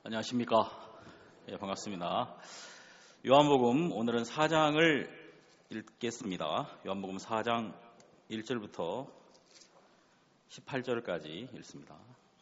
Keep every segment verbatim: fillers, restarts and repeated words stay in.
안녕하십니까. 예, 반갑습니다. 요한복음 오늘은 사 장을 읽겠습니다. 요한복음 사 장 일 절부터 십팔 절까지 읽습니다.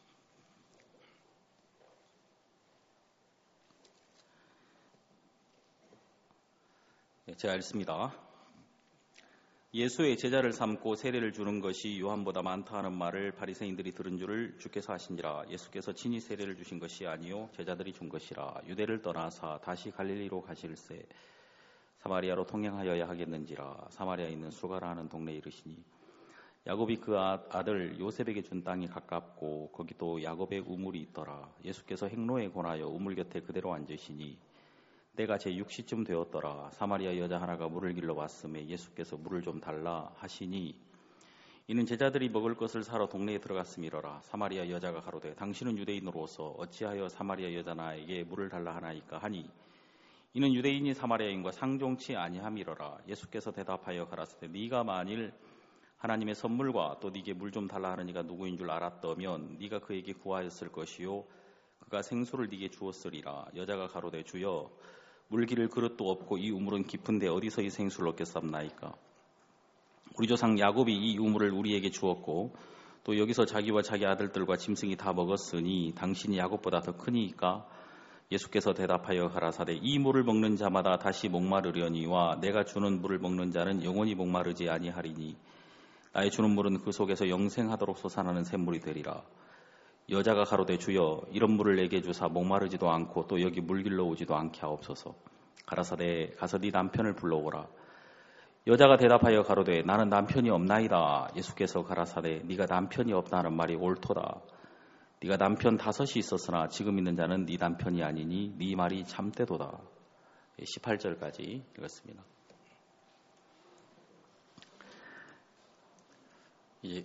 예, 제가 읽습니다. 예수의 제자를 삼고 세례를 주는 것이 요한보다 많다 하는 말을 바리새인들이 들은 줄을 주께서 아신지라. 예수께서 친히 세례를 주신 것이 아니요 제자들이 준 것이라. 유대를 떠나사 다시 갈릴리로 가실새 사마리아로 통행하여야 하겠는지라. 사마리아에 있는 수가라 하는 동네에 이르시니 야곱이 그 아들 요셉에게 준 땅이 가깝고 거기도 야곱의 우물이 있더라. 예수께서 행로에 권하여 우물 곁에 그대로 앉으시니 때가 제육 시쯤 되었더라. 사마리아 여자 하나가 물을 길러 왔음에 예수께서 물을 좀 달라 하시니 이는 제자들이 먹을 것을 사러 동네에 들어갔음이러라. 사마리아 여자가 가로되 당신은 유대인으로서 어찌하여 사마리아 여자 나에게 물을 달라 하나이까 하니 이는 유대인이 사마리아인과 상종치 아니함이러라. 예수께서 대답하여 가라사대 네가 만일 하나님의 선물과 또 네게 물 좀 달라 하는 이가 누구인 줄 알았더면 네가 그에게 구하였을 것이요 그가 생수를 네게 주었으리라. 여자가 가로되 주여 물 기를 그릇도 없고 이 우물은 깊은데 어디서 이 생수를 얻겠사옵나이까. 우리 조상 야곱이 이 우물을 우리에게 주었고 또 여기서 자기와 자기 아들들과 짐승이 다 먹었으니 당신이 야곱보다 더 크니까. 예수께서 대답하여 가라사대 이 물을 먹는 자마다 다시 목마르려니와 내가 주는 물을 먹는 자는 영원히 목마르지 아니하리니 나의 주는 물은 그 속에서 영생하도록 솟아나는 샘물이 되리라. 여자가 가로되 주여 이런 물을 내게 주사 목마르지도 않고 또 여기 물 길러 오지도 않게 하옵소서. 가라사대 가서 네 남편을 불러오라. 여자가 대답하여 가로되 나는 남편이 없나이다. 예수께서 가라사대 네가 남편이 없다는 말이 옳도다. 네가 남편 다섯이 있었으나 지금 있는 자는 네 남편이 아니니 네 말이 참되도다. 십팔 절까지 읽었습니다. 이제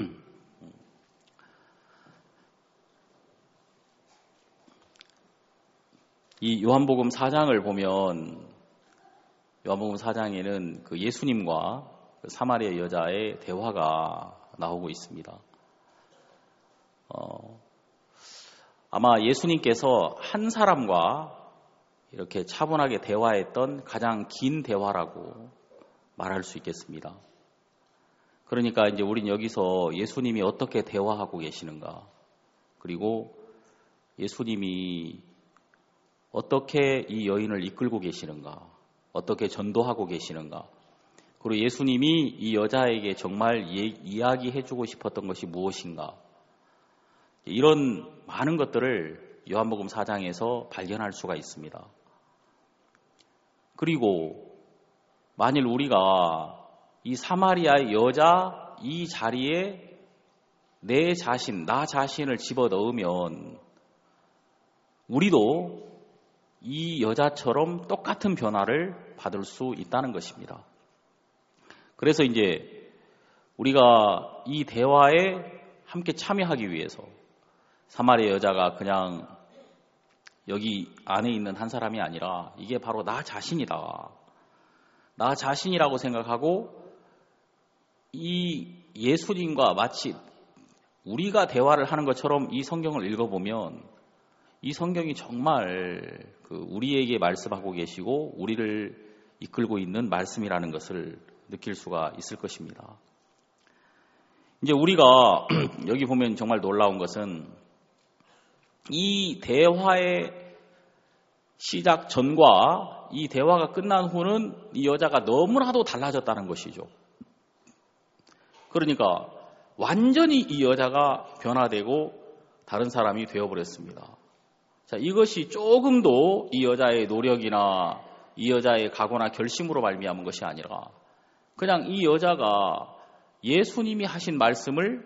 이 요한복음 사 장을 보면 요한복음 사 장에는 그 예수님과 그 사마리아 여자의 대화가 나오고 있습니다. 어, 아마 예수님께서 한 사람과 이렇게 차분하게 대화했던 가장 긴 대화라고 말할 수 있겠습니다. 그러니까 이제 우린 여기서 예수님이 어떻게 대화하고 계시는가, 그리고 예수님이 어떻게 이 여인을 이끌고 계시는가, 어떻게 전도하고 계시는가, 그리고 예수님이 이 여자에게 정말 이야기해주고 싶었던 것이 무엇인가, 이런 많은 것들을 요한복음 사 장에서 발견할 수가 있습니다. 그리고 만일 우리가 이 사마리아의 여자 이 자리에 내 자신, 나 자신을 집어넣으면 우리도 이 여자처럼 똑같은 변화를 받을 수 있다는 것입니다. 그래서 이제 우리가 이 대화에 함께 참여하기 위해서 사마리아 여자가 그냥 여기 안에 있는 한 사람이 아니라 이게 바로 나 자신이다. 나 자신이라고 생각하고 이 예수님과 마치 우리가 대화를 하는 것처럼 이 성경을 읽어보면 이 성경이 정말 그 우리에게 말씀하고 계시고 우리를 이끌고 있는 말씀이라는 것을 느낄 수가 있을 것입니다. 이제 우리가 여기 보면 정말 놀라운 것은 이 대화의 시작 전과 이 대화가 끝난 후는 이 여자가 너무나도 달라졌다는 것이죠. 그러니까 완전히 이 여자가 변화되고 다른 사람이 되어버렸습니다. 자, 이것이 조금도 이 여자의 노력이나 이 여자의 각오나 결심으로 말미암은 것이 아니라 그냥 이 여자가 예수님이 하신 말씀을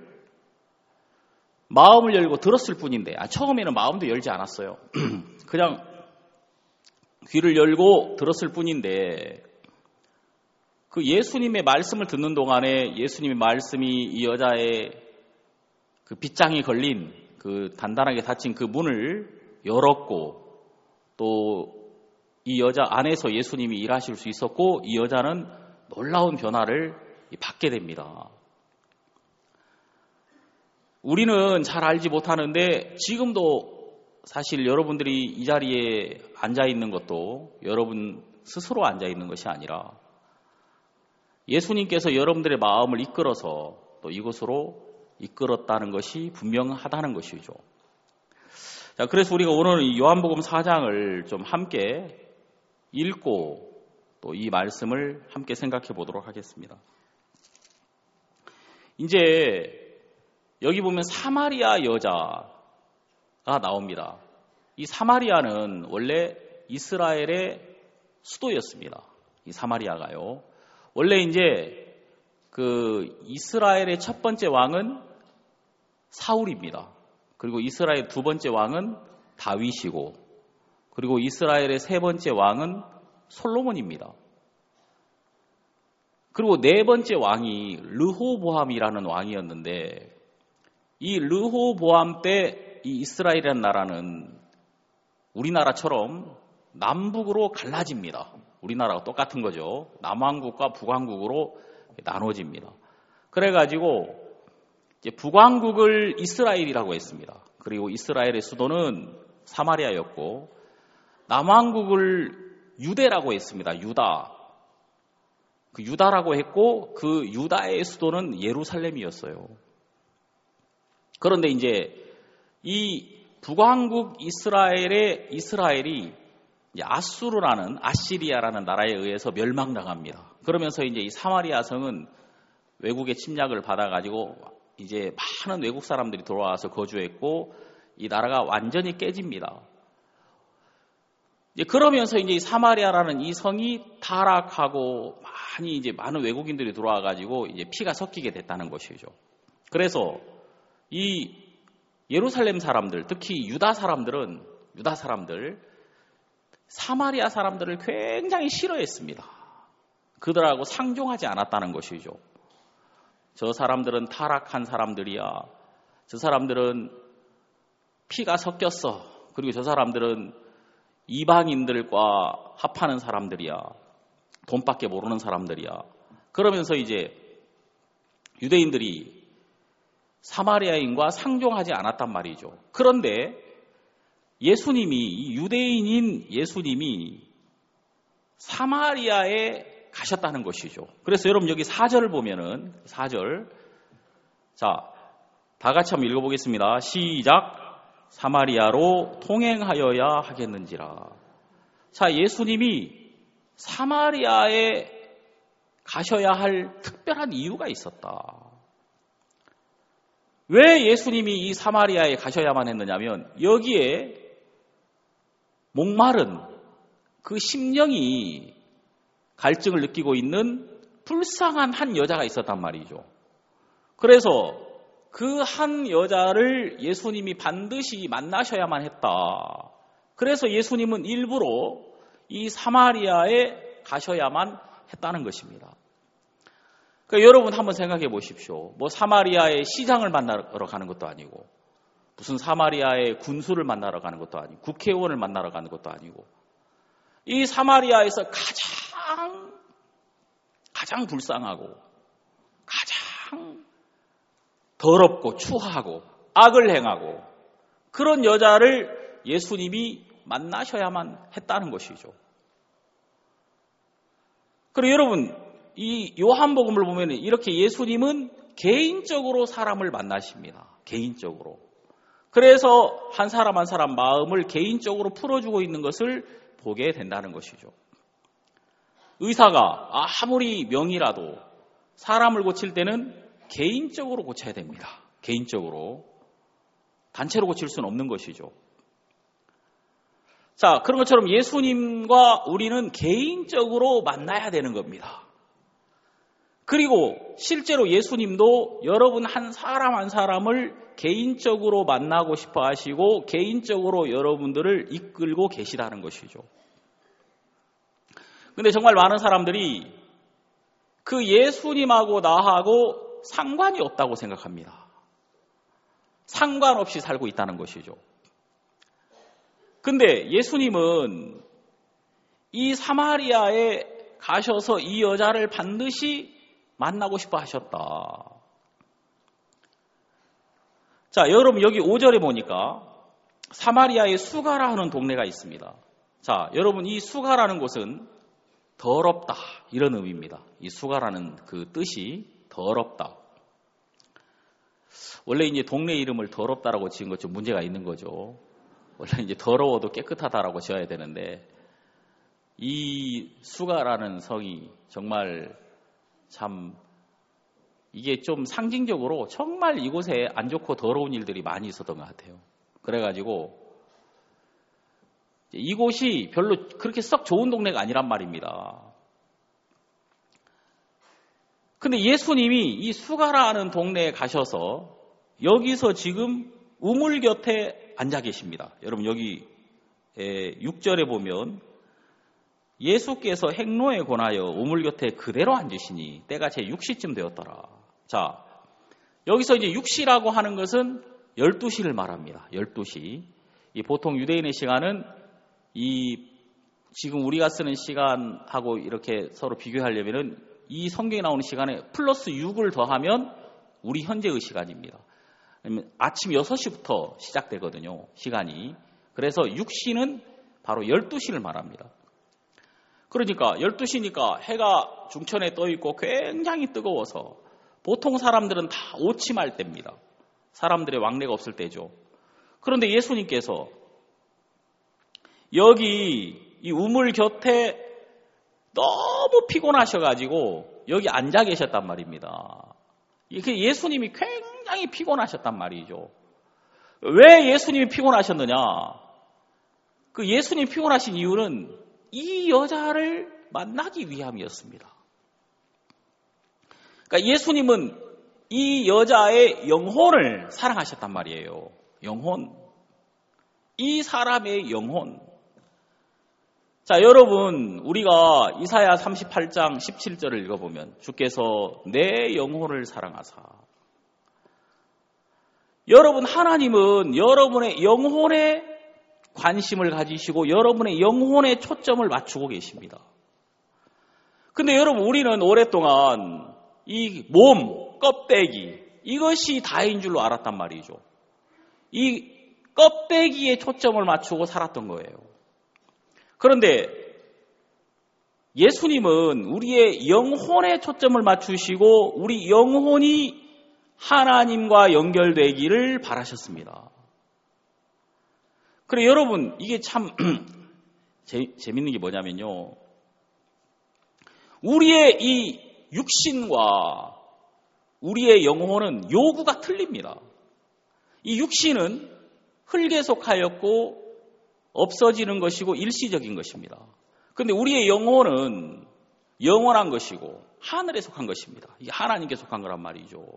마음을 열고 들었을 뿐인데, 아, 처음에는 마음도 열지 않았어요. 그냥 귀를 열고 들었을 뿐인데 그 예수님의 말씀을 듣는 동안에 예수님의 말씀이 이 여자의 그 빗장이 걸린 그 단단하게 닫힌 그 문을 열었고 또 이 여자 안에서 예수님이 일하실 수 있었고 이 여자는 놀라운 변화를 받게 됩니다. 우리는 잘 알지 못하는데 지금도 사실 여러분들이 이 자리에 앉아 있는 것도 여러분 스스로 앉아 있는 것이 아니라 예수님께서 여러분들의 마음을 이끌어서 또 이곳으로 이끌었다는 것이 분명하다는 것이죠. 자, 그래서 우리가 오늘 요한복음 사 장을 좀 함께 읽고 또 이 말씀을 함께 생각해 보도록 하겠습니다. 이제 여기 보면 사마리아 여자가 나옵니다. 이 사마리아는 원래 이스라엘의 수도였습니다. 이 사마리아가요. 원래 이제 그 이스라엘의 첫 번째 왕은 사울입니다. 그리고 이스라엘 두 번째 왕은 다윗이고, 그리고 이스라엘의 세 번째 왕은 솔로몬입니다. 그리고 네 번째 왕이 르호보암이라는 왕이었는데, 이 르호보암 때 이 이스라엘이라는 나라는 우리나라처럼 남북으로 갈라집니다. 우리나라가 똑같은 거죠. 남왕국과 북왕국으로 나눠집니다. 그래가지고 이제 북왕국을 이스라엘이라고 했습니다. 그리고 이스라엘의 수도는 사마리아였고, 남왕국을 유대라고 했습니다. 유다. 그 유다라고 했고, 그 유다의 수도는 예루살렘이었어요. 그런데 이제 이 북왕국 이스라엘의 이스라엘이 이제 아수르라는 아시리아라는 나라에 의해서 멸망당합니다. 그러면서 이제 이 사마리아 성은 외국의 침략을 받아가지고 이제 많은 외국 사람들이 들어와서 거주했고, 이 나라가 완전히 깨집니다. 이제 그러면서 이제 이 사마리아라는 이 성이 타락하고 많이 이제 많은 외국인들이 들어와가지고 이제 피가 섞이게 됐다는 것이죠. 그래서 이 예루살렘 사람들, 특히 유다 사람들은 유다 사람들 사마리아 사람들을 굉장히 싫어했습니다. 그들하고 상종하지 않았다는 것이죠. 저 사람들은 타락한 사람들이야. 저 사람들은 피가 섞였어. 그리고 저 사람들은 이방인들과 합하는 사람들이야. 돈밖에 모르는 사람들이야. 그러면서 이제 유대인들이 사마리아인과 상종하지 않았단 말이죠. 그런데 예수님이, 유대인인 예수님이 사마리아에 가셨다는 것이죠. 그래서 여러분 여기 사 절을 보면은, 사 절. 자, 다 같이 한번 읽어보겠습니다. 시작. 사마리아로 통행하여야 하겠는지라. 자, 예수님이 사마리아에 가셔야 할 특별한 이유가 있었다. 왜 예수님이 이 사마리아에 가셔야만 했느냐면, 여기에 목마른 그 심령이 갈증을 느끼고 있는 불쌍한 한 여자가 있었단 말이죠. 그래서 그 한 여자를 예수님이 반드시 만나셔야만 했다. 그래서 예수님은 일부러 이 사마리아에 가셔야만 했다는 것입니다. 그러니까 여러분 한번 생각해 보십시오. 뭐 사마리아의 시장을 만나러 가는 것도 아니고, 무슨 사마리아의 군수를 만나러 가는 것도 아니고, 국회의원을 만나러 가는 것도 아니고, 이 사마리아에서 가장 가장 불쌍하고 가장 더럽고 추하고 악을 행하고 그런 여자를 예수님이 만나셔야만 했다는 것이죠. 그리고 여러분, 이 요한복음을 보면 이렇게 예수님은 개인적으로 사람을 만나십니다. 개인적으로. 그래서 한 사람 한 사람 마음을 개인적으로 풀어주고 있는 것을 보게 된다는 것이죠. 의사가 아무리 명의라도 사람을 고칠 때는 개인적으로 고쳐야 됩니다. 개인적으로. 단체로 고칠 수는 없는 것이죠. 자, 그런 것처럼 예수님과 우리는 개인적으로 만나야 되는 겁니다. 그리고 실제로 예수님도 여러분 한 사람 한 사람을 개인적으로 만나고 싶어 하시고 개인적으로 여러분들을 이끌고 계시다는 것이죠. 근데 정말 많은 사람들이 그 예수님하고 나하고 상관이 없다고 생각합니다. 상관없이 살고 있다는 것이죠. 근데 예수님은 이 사마리아에 가셔서 이 여자를 반드시 만나고 싶어 하셨다. 자, 여러분 여기 오 절에 보니까 사마리아의 수가라 하는 동네가 있습니다. 자, 여러분, 이 수가라는 곳은 더럽다 이런 의미입니다. 이 수가라는 그 뜻이 더럽다. 원래 이제 동네 이름을 더럽다라고 지은 것 좀 문제가 있는 거죠. 원래 이제 더러워도 깨끗하다라고 지어야 되는데 이 수가라는 성이 정말 참 이게 좀 상징적으로 정말 이곳에 안 좋고 더러운 일들이 많이 있었던 것 같아요. 그래가지고 이곳이 별로 그렇게 썩 좋은 동네가 아니란 말입니다. 근데 예수님이 이 수가라는 동네에 가셔서 여기서 지금 우물 곁에 앉아 계십니다. 여러분 여기 육 절에 보면 예수께서 행로에 권하여 우물 곁에 그대로 앉으시니 때가 제 육 시쯤 되었더라. 자, 여기서 이제 육 시라고 하는 것은 열두 시를 말합니다. 열두 시. 이 보통 유대인의 시간은 이 지금 우리가 쓰는 시간하고 이렇게 서로 비교하려면은 이 성경에 나오는 시간에 플러스 육을 더하면 우리 현재의 시간입니다. 아침 여섯 시부터 시작되거든요. 시간이. 그래서 육 시는 바로 열두 시를 말합니다. 그러니까 열두 시니까 해가 중천에 떠 있고 굉장히 뜨거워서 보통 사람들은 다 오침할 때입니다. 사람들의 왕래가 없을 때죠. 그런데 예수님께서 여기 이 우물 곁에 너무 피곤하셔가지고 여기 앉아 계셨단 말입니다. 이게 예수님이 굉장히 피곤하셨단 말이죠. 왜 예수님이 피곤하셨느냐? 그 예수님이 피곤하신 이유는 이 여자를 만나기 위함이었습니다. 그러니까 예수님은 이 여자의 영혼을 사랑하셨단 말이에요. 영혼. 이 사람의 영혼. 자, 여러분, 우리가 이사야 삼십팔 장 십칠 절을 읽어보면 주께서 내 영혼을 사랑하사. 여러분, 하나님은 여러분의 영혼에 관심을 가지시고 여러분의 영혼에 초점을 맞추고 계십니다. 근데 여러분, 우리는 오랫동안 이 몸, 껍데기, 이것이 다인 줄로 알았단 말이죠. 이 껍데기에 초점을 맞추고 살았던 거예요. 그런데 예수님은 우리의 영혼에 초점을 맞추시고 우리 영혼이 하나님과 연결되기를 바라셨습니다. 그래 여러분 이게 참 재, 재밌는 게 뭐냐면요. 우리의 이 육신과 우리의 영혼은 요구가 틀립니다. 이 육신은 흙에 속하였고 없어지는 것이고 일시적인 것입니다. 그런데 우리의 영혼은 영원한 것이고 하늘에 속한 것입니다. 이게 하나님께 속한 거란 말이죠.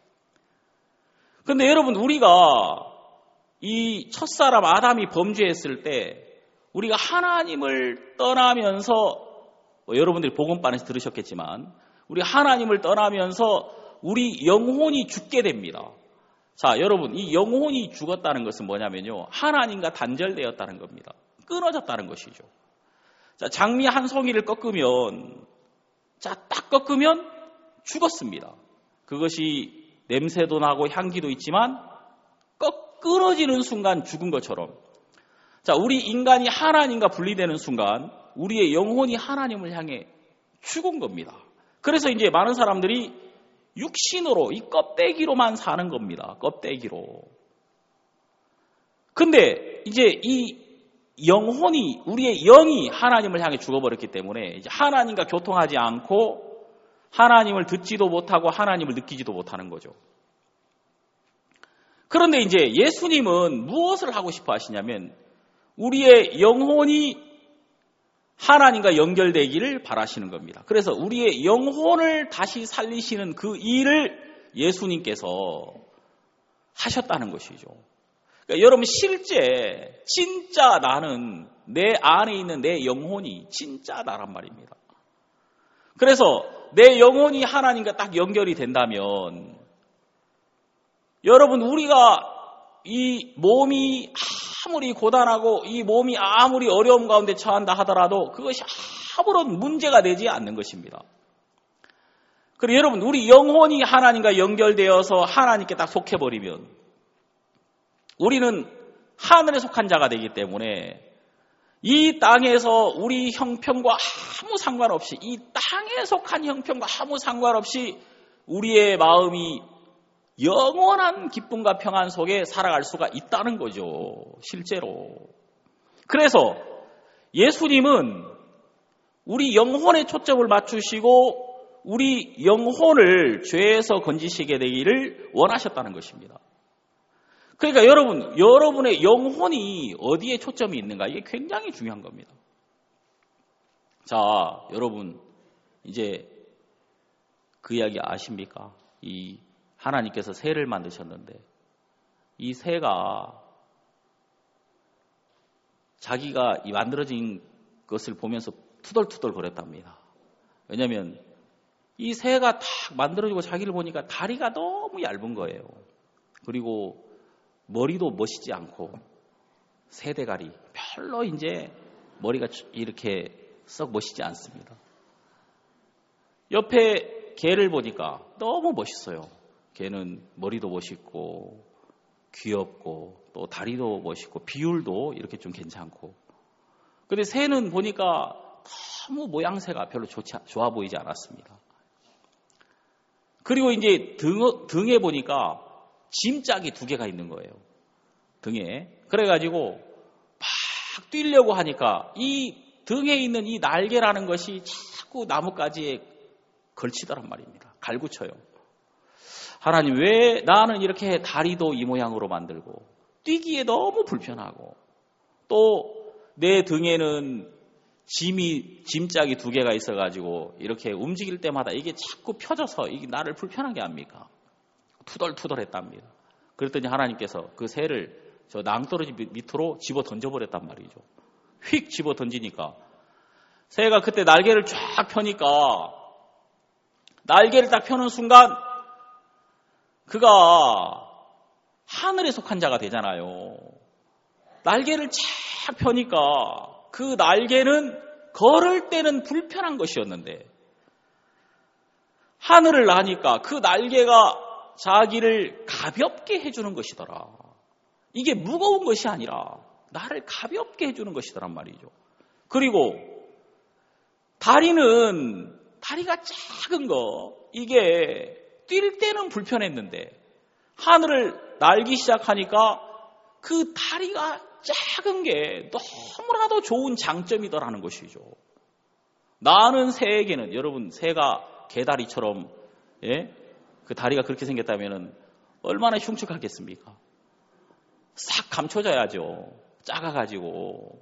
그런데 여러분 우리가 이 첫사람 아담이 범죄했을 때 우리가 하나님을 떠나면서 뭐 여러분들이 복음반에서 들으셨겠지만 우리가 하나님을 떠나면서 우리 영혼이 죽게 됩니다. 자, 여러분 이 영혼이 죽었다는 것은 뭐냐면요. 하나님과 단절되었다는 겁니다. 끊어졌다는 것이죠. 자, 장미 한 송이를 꺾으면 자, 딱 꺾으면 죽었습니다. 그것이 냄새도 나고 향기도 있지만 꺾, 끊어지는 순간 죽은 것처럼 자, 우리 인간이 하나님과 분리되는 순간 우리의 영혼이 하나님을 향해 죽은 겁니다. 그래서 이제 많은 사람들이 육신으로 이 껍데기로만 사는 겁니다. 껍데기로. 근데 이제 이 영혼이 우리의 영이 하나님을 향해 죽어버렸기 때문에 이제 하나님과 교통하지 않고 하나님을 듣지도 못하고 하나님을 느끼지도 못하는 거죠. 그런데 이제 예수님은 무엇을 하고 싶어 하시냐면 우리의 영혼이 하나님과 연결되기를 바라시는 겁니다. 그래서 우리의 영혼을 다시 살리시는 그 일을 예수님께서 하셨다는 것이죠. 그러니까 여러분 실제 진짜 나는 내 안에 있는 내 영혼이 진짜 나란 말입니다. 그래서 내 영혼이 하나님과 딱 연결이 된다면 여러분 우리가 이 몸이 아무리 고단하고 이 몸이 아무리 어려움 가운데 처한다 하더라도 그것이 아무런 문제가 되지 않는 것입니다. 그리고 여러분 우리 영혼이 하나님과 연결되어서 하나님께 딱 속해버리면 우리는 하늘에 속한 자가 되기 때문에 이 땅에서 우리 형편과 아무 상관없이, 이 땅에 속한 형편과 아무 상관없이 우리의 마음이 영원한 기쁨과 평안 속에 살아갈 수가 있다는 거죠. 실제로. 그래서 예수님은 우리 영혼에 초점을 맞추시고 우리 영혼을 죄에서 건지시게 되기를 원하셨다는 것입니다. 그러니까 여러분, 여러분의 영혼이 어디에 초점이 있는가, 이게 굉장히 중요한 겁니다. 자, 여러분, 이제 그 이야기 아십니까? 이 하나님께서 새를 만드셨는데 이 새가 자기가 이 만들어진 것을 보면서 투덜투덜 거렸답니다. 왜냐하면 이 새가 탁 만들어지고 자기를 보니까 다리가 너무 얇은 거예요. 그리고 머리도 멋있지 않고 새대가리, 별로 이제 머리가 이렇게 썩 멋있지 않습니다. 옆에 개를 보니까 너무 멋있어요. 개는 머리도 멋있고 귀엽고 또 다리도 멋있고 비율도 이렇게 좀 괜찮고. 근데 새는 보니까 너무 모양새가 별로 좋지, 좋아 보이지 않았습니다. 그리고 이제 등, 등에 보니까 짐짝이 두 개가 있는 거예요. 등에. 그래가지고 막 뛰려고 하니까 이 등에 있는 이 날개라는 것이 자꾸 나뭇가지에 걸치더란 말입니다. 갈구쳐요. 하나님, 왜 나는 이렇게 다리도 이 모양으로 만들고 뛰기에 너무 불편하고 또 내 등에는 짐이, 짐짝이 두 개가 있어가지고 이렇게 움직일 때마다 이게 자꾸 펴져서 이게 나를 불편하게 합니까? 투덜투덜 했답니다. 그랬더니 하나님께서 그 새를 저 낭떠러지 밑으로 집어 던져버렸단 말이죠. 휙 집어 던지니까 새가 그때 날개를 쫙 펴니까 날개를 딱 펴는 순간 그가 하늘에 속한 자가 되잖아요. 날개를 쫙 펴니까 그 날개는 걸을 때는 불편한 것이었는데 하늘을 나니까 그 날개가 자기를 가볍게 해주는 것이더라. 이게 무거운 것이 아니라 나를 가볍게 해주는 것이더란 말이죠. 그리고 다리는 다리가 작은 거, 이게 뛸 때는 불편했는데 하늘을 날기 시작하니까 그 다리가 작은 게 너무나도 좋은 장점이더라는 것이죠. 나는 새에게는, 여러분, 새가 개다리처럼, 예? 그 다리가 그렇게 생겼다면 얼마나 흉측하겠습니까? 싹 감춰져야죠. 작아가지고.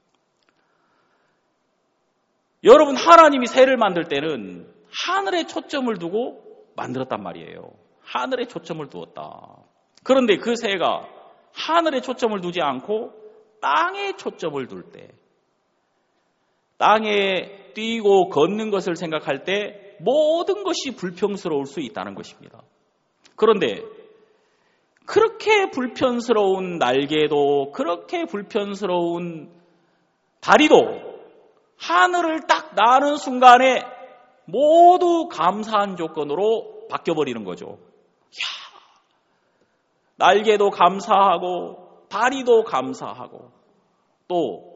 여러분, 하나님이 새를 만들 때는 하늘에 초점을 두고 만들었단 말이에요. 하늘에 초점을 두었다. 그런데 그 새가 하늘에 초점을 두지 않고 땅에 초점을 둘 때, 땅에 뛰고 걷는 것을 생각할 때 모든 것이 불평스러울 수 있다는 것입니다. 그런데 그렇게 불편스러운 날개도, 그렇게 불편스러운 다리도 하늘을 딱 나는 순간에 모두 감사한 조건으로 바뀌어버리는 거죠. 이야, 날개도 감사하고 다리도 감사하고 또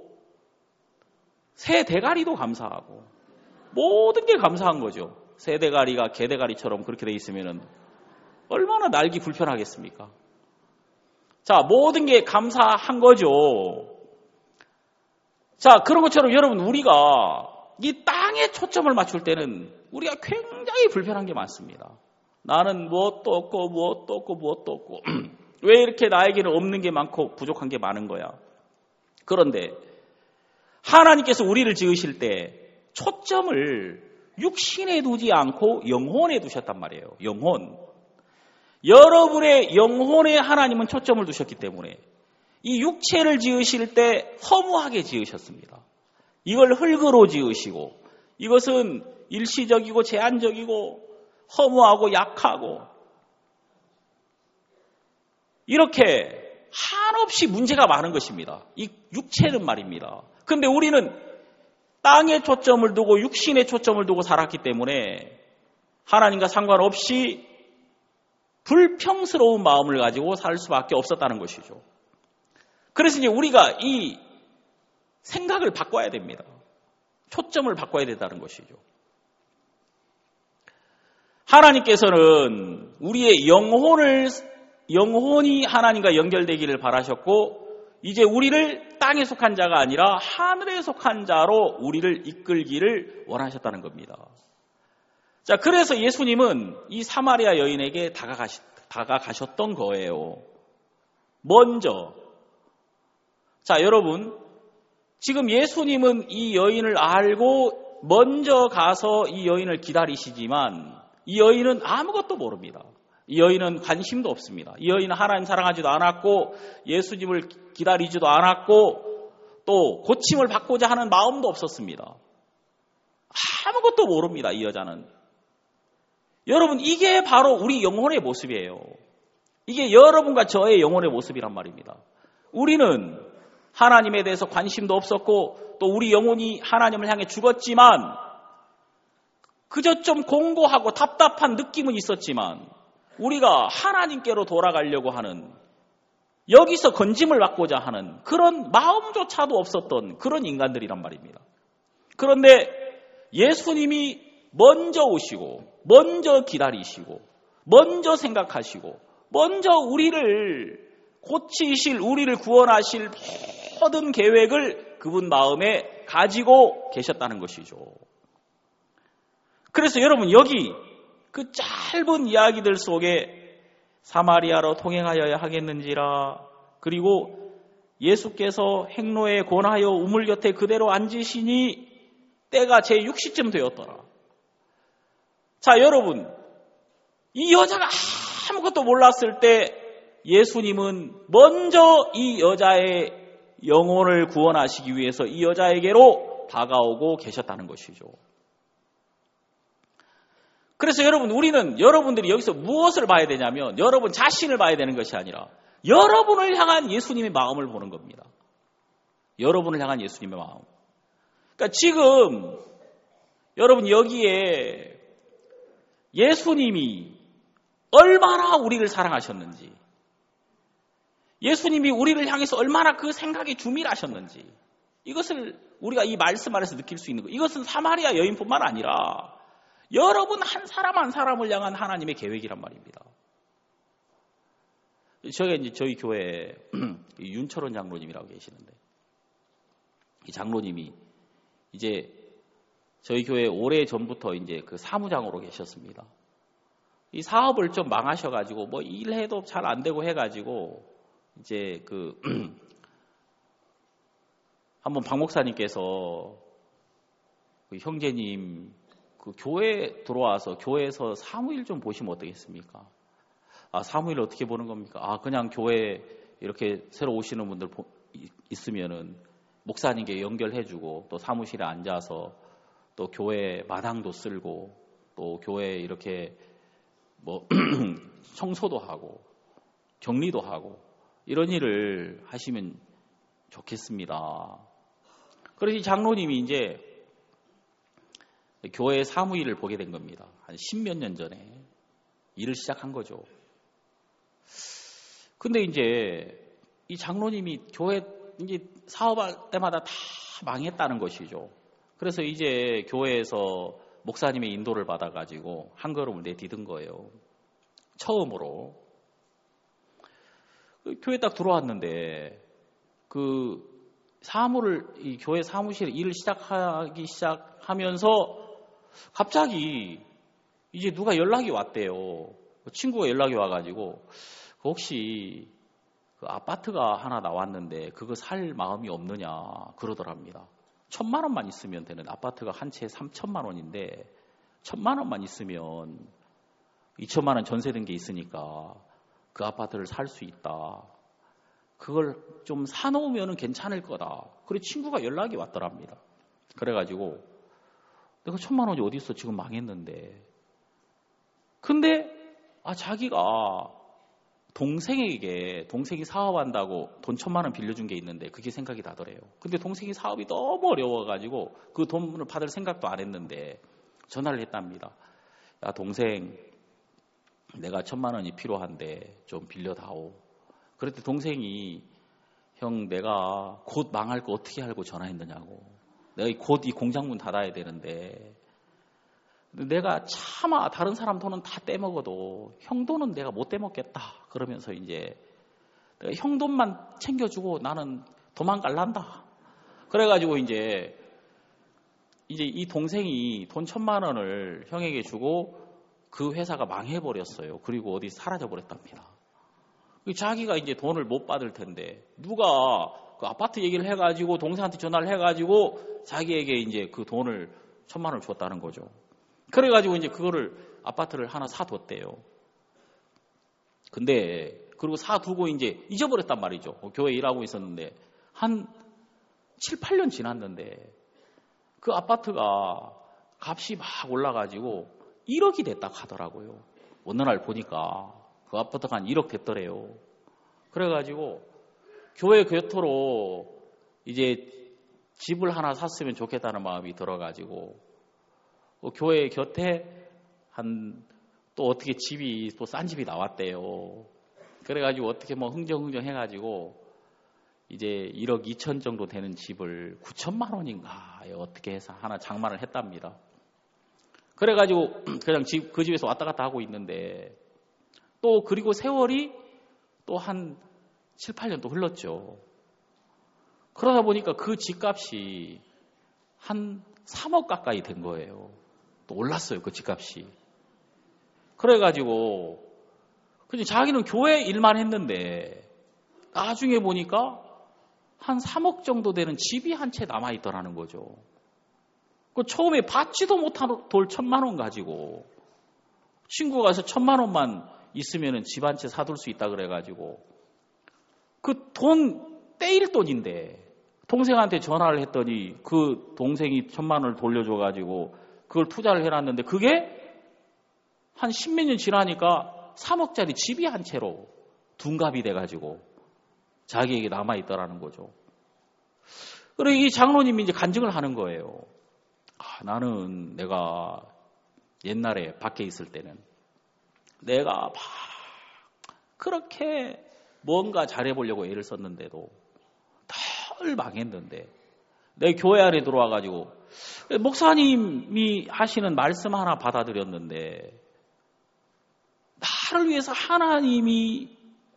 새 대가리도 감사하고 모든 게 감사한 거죠. 새 대가리가 개 대가리처럼 그렇게 돼 있으면 얼마나 날기 불편하겠습니까? 자, 모든 게 감사한 거죠. 자, 그런 것처럼 여러분, 우리가 이 땅에 초점을 맞출 때는 우리가 굉장히 불편한 게 많습니다. 나는 무엇도 없고 무엇도 없고 무엇도 없고 왜 이렇게 나에게는 없는 게 많고 부족한 게 많은 거야? 그런데 하나님께서 우리를 지으실 때 초점을 육신에 두지 않고 영혼에 두셨단 말이에요. 영혼. 여러분의 영혼에 하나님은 초점을 두셨기 때문에 이 육체를 지으실 때 허무하게 지으셨습니다. 이걸 흙으로 지으시고 이것은 일시적이고 제한적이고 허무하고 약하고 이렇게 한없이 문제가 많은 것입니다. 이 육체는 말입니다. 그런데 우리는 땅에 초점을 두고 육신에 초점을 두고 살았기 때문에 하나님과 상관없이 불평스러운 마음을 가지고 살 수밖에 없었다는 것이죠. 그래서 이제 우리가 이 생각을 바꿔야 됩니다. 초점을 바꿔야 된다는 것이죠. 하나님께서는 우리의 영혼을, 영혼이 하나님과 연결되기를 바라셨고, 이제 우리를 땅에 속한 자가 아니라 하늘에 속한 자로 우리를 이끌기를 원하셨다는 겁니다. 자, 그래서 예수님은 이 사마리아 여인에게 다가가시, 다가가셨던 거예요. 먼저. 자, 여러분, 지금 예수님은 이 여인을 알고 먼저 가서 이 여인을 기다리시지만 이 여인은 아무것도 모릅니다. 이 여인은 관심도 없습니다. 이 여인은 하나님 사랑하지도 않았고 예수님을 기다리지도 않았고 또 고침을 받고자 하는 마음도 없었습니다. 아무것도 모릅니다. 이 여자는. 여러분, 이게 바로 우리 영혼의 모습이에요. 이게 여러분과 저의 영혼의 모습이란 말입니다. 우리는 하나님에 대해서 관심도 없었고 또 우리 영혼이 하나님을 향해 죽었지만 그저 좀 공고하고 답답한 느낌은 있었지만 우리가 하나님께로 돌아가려고 하는, 여기서 건짐을 받고자 하는 그런 마음조차도 없었던 그런 인간들이란 말입니다. 그런데 예수님이 먼저 오시고 먼저 기다리시고 먼저 생각하시고 먼저 우리를 고치실, 우리를 구원하실 모든 계획을 그분 마음에 가지고 계셨다는 것이죠. 그래서 여러분, 여기 그 짧은 이야기들 속에 사마리아로 통행하여야 하겠는지라, 그리고 예수께서 행로에 권하여 우물 곁에 그대로 앉으시니 때가 제육 시쯤 되었더라. 자, 여러분, 이 여자가 아무것도 몰랐을 때 예수님은 먼저 이 여자의 영혼을 구원하시기 위해서 이 여자에게로 다가오고 계셨다는 것이죠. 그래서 여러분, 우리는 여러분들이 여기서 무엇을 봐야 되냐면 여러분 자신을 봐야 되는 것이 아니라 여러분을 향한 예수님의 마음을 보는 겁니다. 여러분을 향한 예수님의 마음. 그러니까 지금 여러분 여기에 예수님이 얼마나 우리를 사랑하셨는지, 예수님이 우리를 향해서 얼마나 그 생각이 주밀하셨는지, 이것을 우리가 이 말씀 안에서 느낄 수 있는 거예요. 이것은 사마리아 여인뿐만 아니라 여러분 한 사람 한 사람을 향한 하나님의 계획이란 말입니다. 저희 이제 저희 교회에 윤철원 장로님이라고 계시는데, 이 장로님이 이제 저희 교회 오래 전부터 이제 그 사무장으로 계셨습니다. 이 사업을 좀 망하셔가지고 뭐 일해도 잘 안 되고 해가지고 이제 그 한번 박 목사님께서 그 형제님 그 교회 들어와서 교회에서 사무일 좀 보시면 어떻겠습니까? 아, 사무일 어떻게 보는 겁니까? 아, 그냥 교회 이렇게 새로 오시는 분들 보, 있으면은 목사님께 연결해주고 또 사무실에 앉아서 또 교회 마당도 쓸고 또 교회 이렇게 뭐 청소도 하고 격리도 하고 이런 일을 하시면 좋겠습니다. 그래서 이 장로님이 이제 교회 사무일을 보게 된 겁니다. 한 십몇 년 전에 일을 시작한 거죠. 근데 이제 이 장로님이 교회 이제 사업할 때마다 다 망했다는 것이죠. 그래서 이제 교회에서 목사님의 인도를 받아가지고 한 걸음을 내디딘 거예요. 처음으로. 교회 딱 들어왔는데 그 사무를, 이 교회 사무실에 일을 시작하기 시작하면서 갑자기 이제 누가 연락이 왔대요. 친구가 연락이 와가지고 혹시 그 아파트가 하나 나왔는데 그거 살 마음이 없느냐 그러더랍니다. 천만 원만 있으면 되는 아파트가 한 채에 삼천만 원인데 천만 원만 있으면 이천만 원 전세 든 게 있으니까 그 아파트를 살 수 있다. 그걸 좀 사놓으면 괜찮을 거다. 그리고 친구가 연락이 왔더랍니다. 그래가지고 내가 천만 원이 어디 있어? 지금 망했는데. 근데 아 자기가 동생에게 동생이 사업한다고 돈 천만 원 빌려준 게 있는데 그게 생각이 나더래요. 근데 동생이 사업이 너무 어려워가지고 그 돈을 받을 생각도 안 했는데 전화를 했답니다. 야 동생, 내가 천만 원이 필요한데 좀 빌려다오. 그랬더니 동생이 형 내가 곧 망할 거 어떻게 알고 전화했느냐고. 내가 곧 이 공장문 닫아야 되는데 내가 차마 다른 사람 돈은 다 떼먹어도 형 돈은 내가 못 떼먹겠다. 그러면서 이제 내가 형 돈만 챙겨주고 나는 도망갈란다. 그래가지고 이제 이제 이 동생이 돈 천만 원을 형에게 주고 그 회사가 망해버렸어요. 그리고 어디 사라져버렸답니다. 자기가 이제 돈을 못 받을 텐데 누가 그 아파트 얘기를 해가지고 동생한테 전화를 해가지고 자기에게 이제 그 돈을 천만 원을 줬다는 거죠. 그래가지고 이제 그거를 아파트를 하나 사뒀대요. 근데 그리고 사두고 이제 잊어버렸단 말이죠. 교회 일하고 있었는데 한 칠, 팔 년 지났는데 그 아파트가 값이 막 올라가지고 일억이 됐다고 하더라고요. 어느 날 보니까 그 아파트가 한 일억 됐더래요. 그래가지고 교회 곁으로 이제 집을 하나 샀으면 좋겠다는 마음이 들어가지고 교회 곁에 한 또 어떻게 집이 또 싼 집이 나왔대요. 그래가지고 어떻게 뭐 흥정흥정 해가지고 이제 일억 이천 정도 되는 집을 구천만 원인가 어떻게 해서 하나 장만을 했답니다. 그래가지고 그냥 집, 그 집에서 왔다 갔다 하고 있는데 또 그리고 세월이 또 한 칠, 팔 년 또 흘렀죠. 그러다 보니까 그 집값이 한 삼억 가까이 된 거예요. 또 올랐어요, 그 집값이. 그래가지고 근데 자기는 교회 일만 했는데 나중에 보니까 한 삼억 정도 되는 집이 한 채 남아있더라는 거죠. 그 처음에 받지도 못한 돌 천만 원 가지고 친구가 가서 천만 원만 있으면 집 한 채 사둘 수 있다 그래가지고 그 돈 떼일 돈인데 동생한테 전화를 했더니 그 동생이 천만 원을 돌려줘가지고 그걸 투자를 해놨는데 그게 한 십몇 년 지나니까 삼억짜리 집이 한 채로 둔갑이 돼가지고 자기에게 남아있더라는 거죠. 그리고 이 장로님이 이제 간증을 하는 거예요. 아, 나는 내가 옛날에 밖에 있을 때는 내가 막 그렇게 뭔가 잘해보려고 애를 썼는데도 덜 망했는데 내 교회 안에 들어와가지고 목사님이 하시는 말씀 하나 받아들였는데 나를 위해서 하나님이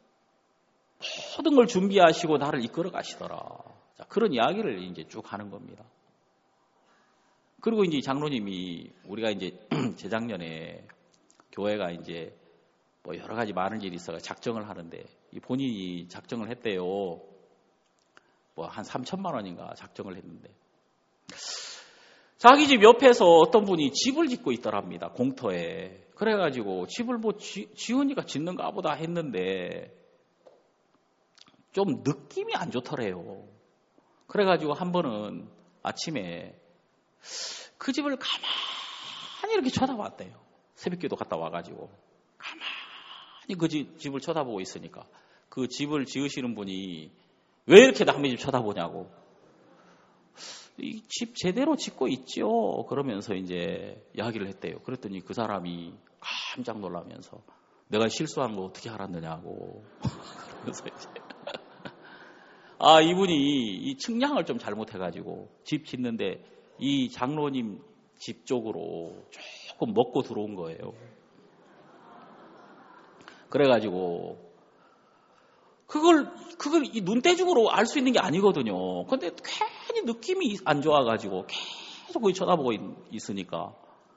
모든 걸 준비하시고 나를 이끌어 가시더라. 자, 그런 이야기를 이제 쭉 하는 겁니다. 그리고 이제 장로님이 우리가 이제 재작년에 교회가 이제 뭐 여러 가지 많은 일이 있어서 작정을 하는데 이 본인이 작정을 했대요. 뭐 한 삼천만 원인가 작정을 했는데 자기 집 옆에서 어떤 분이 집을 짓고 있더랍니다. 공터에. 그래가지고 집을 뭐 지, 지으니까 짓는가 보다 했는데 좀 느낌이 안 좋더래요. 그래가지고 한 번은 아침에 그 집을 가만히 이렇게 쳐다봤대요. 새벽기도 갔다 와가지고 가만히 그 집, 집을 쳐다보고 있으니까 그 집을 지으시는 분이 왜 이렇게 남의 집 쳐다보냐고. 이 집 제대로 짓고 있죠. 그러면서 이제 이야기를 했대요. 그랬더니 그 사람이 깜짝 놀라면서 내가 실수한 거 어떻게 알았느냐고. 그래서 이제 아 이분이 이 측량을 좀 잘못해가지고 집 짓는데 이 장로님 집 쪽으로 조금 먹고 들어온 거예요. 그래가지고 그걸 그걸 이 눈대중으로 알 수 있는 게 아니거든요. 근데 괜히 느낌이 안 좋아가지고 계속 거기 쳐다보고 있, 있으니까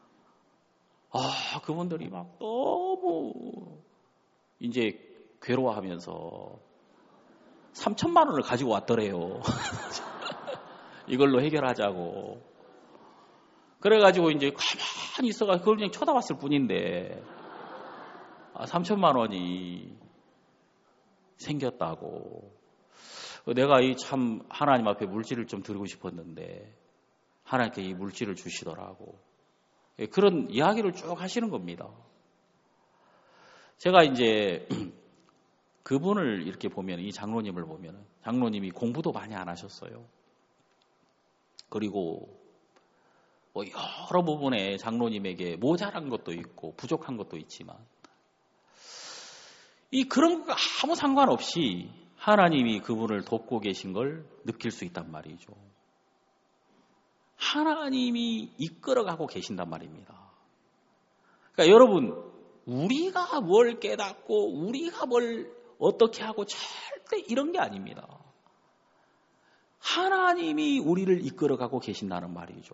아 그분들이 막 너무 이제 괴로워하면서 삼천만 원을 가지고 왔더래요. 이걸로 해결하자고. 그래가지고 이제 가만히 있어가지고 그걸 그냥 쳐다봤을 뿐인데 아, 삼천만 원이 생겼다고. 내가 이 참 하나님 앞에 물질을 좀 드리고 싶었는데 하나님께 이 물질을 주시더라고. 그런 이야기를 쭉 하시는 겁니다. 제가 이제 그분을 이렇게 보면 이 장로님을 보면 장로님이 공부도 많이 안 하셨어요. 그리고 뭐 여러 부분에 장로님에게 모자란 것도 있고 부족한 것도 있지만 이 그런 거 아무 상관없이 하나님이 그분을 돕고 계신 걸 느낄 수 있단 말이죠. 하나님이 이끌어가고 계신단 말입니다. 그러니까 여러분, 우리가 뭘 깨닫고 우리가 뭘 어떻게 하고 절대 이런 게 아닙니다. 하나님이 우리를 이끌어가고 계신다는 말이죠.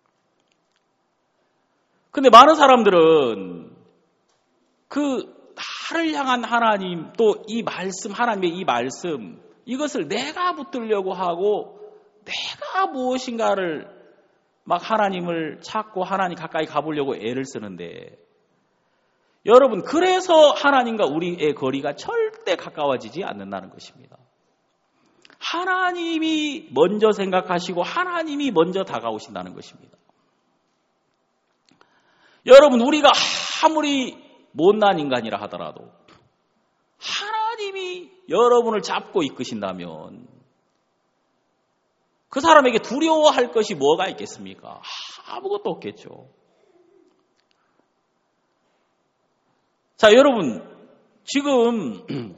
근데 많은 사람들은 그 나를 향한 하나님, 또 이 말씀, 하나님의 이 말씀, 이것을 내가 붙들려고 하고 내가 무엇인가를 막 하나님을 찾고 하나님 가까이 가보려고 애를 쓰는데, 여러분, 그래서 하나님과 우리의 거리가 절대 가까워지지 않는다는 것입니다. 하나님이 먼저 생각하시고 하나님이 먼저 다가오신다는 것입니다. 여러분, 우리가 아무리 못난 인간이라 하더라도 하나님이 여러분을 잡고 이끄신다면 그 사람에게 두려워할 것이 뭐가 있겠습니까? 아무것도 없겠죠. 자, 여러분, 지금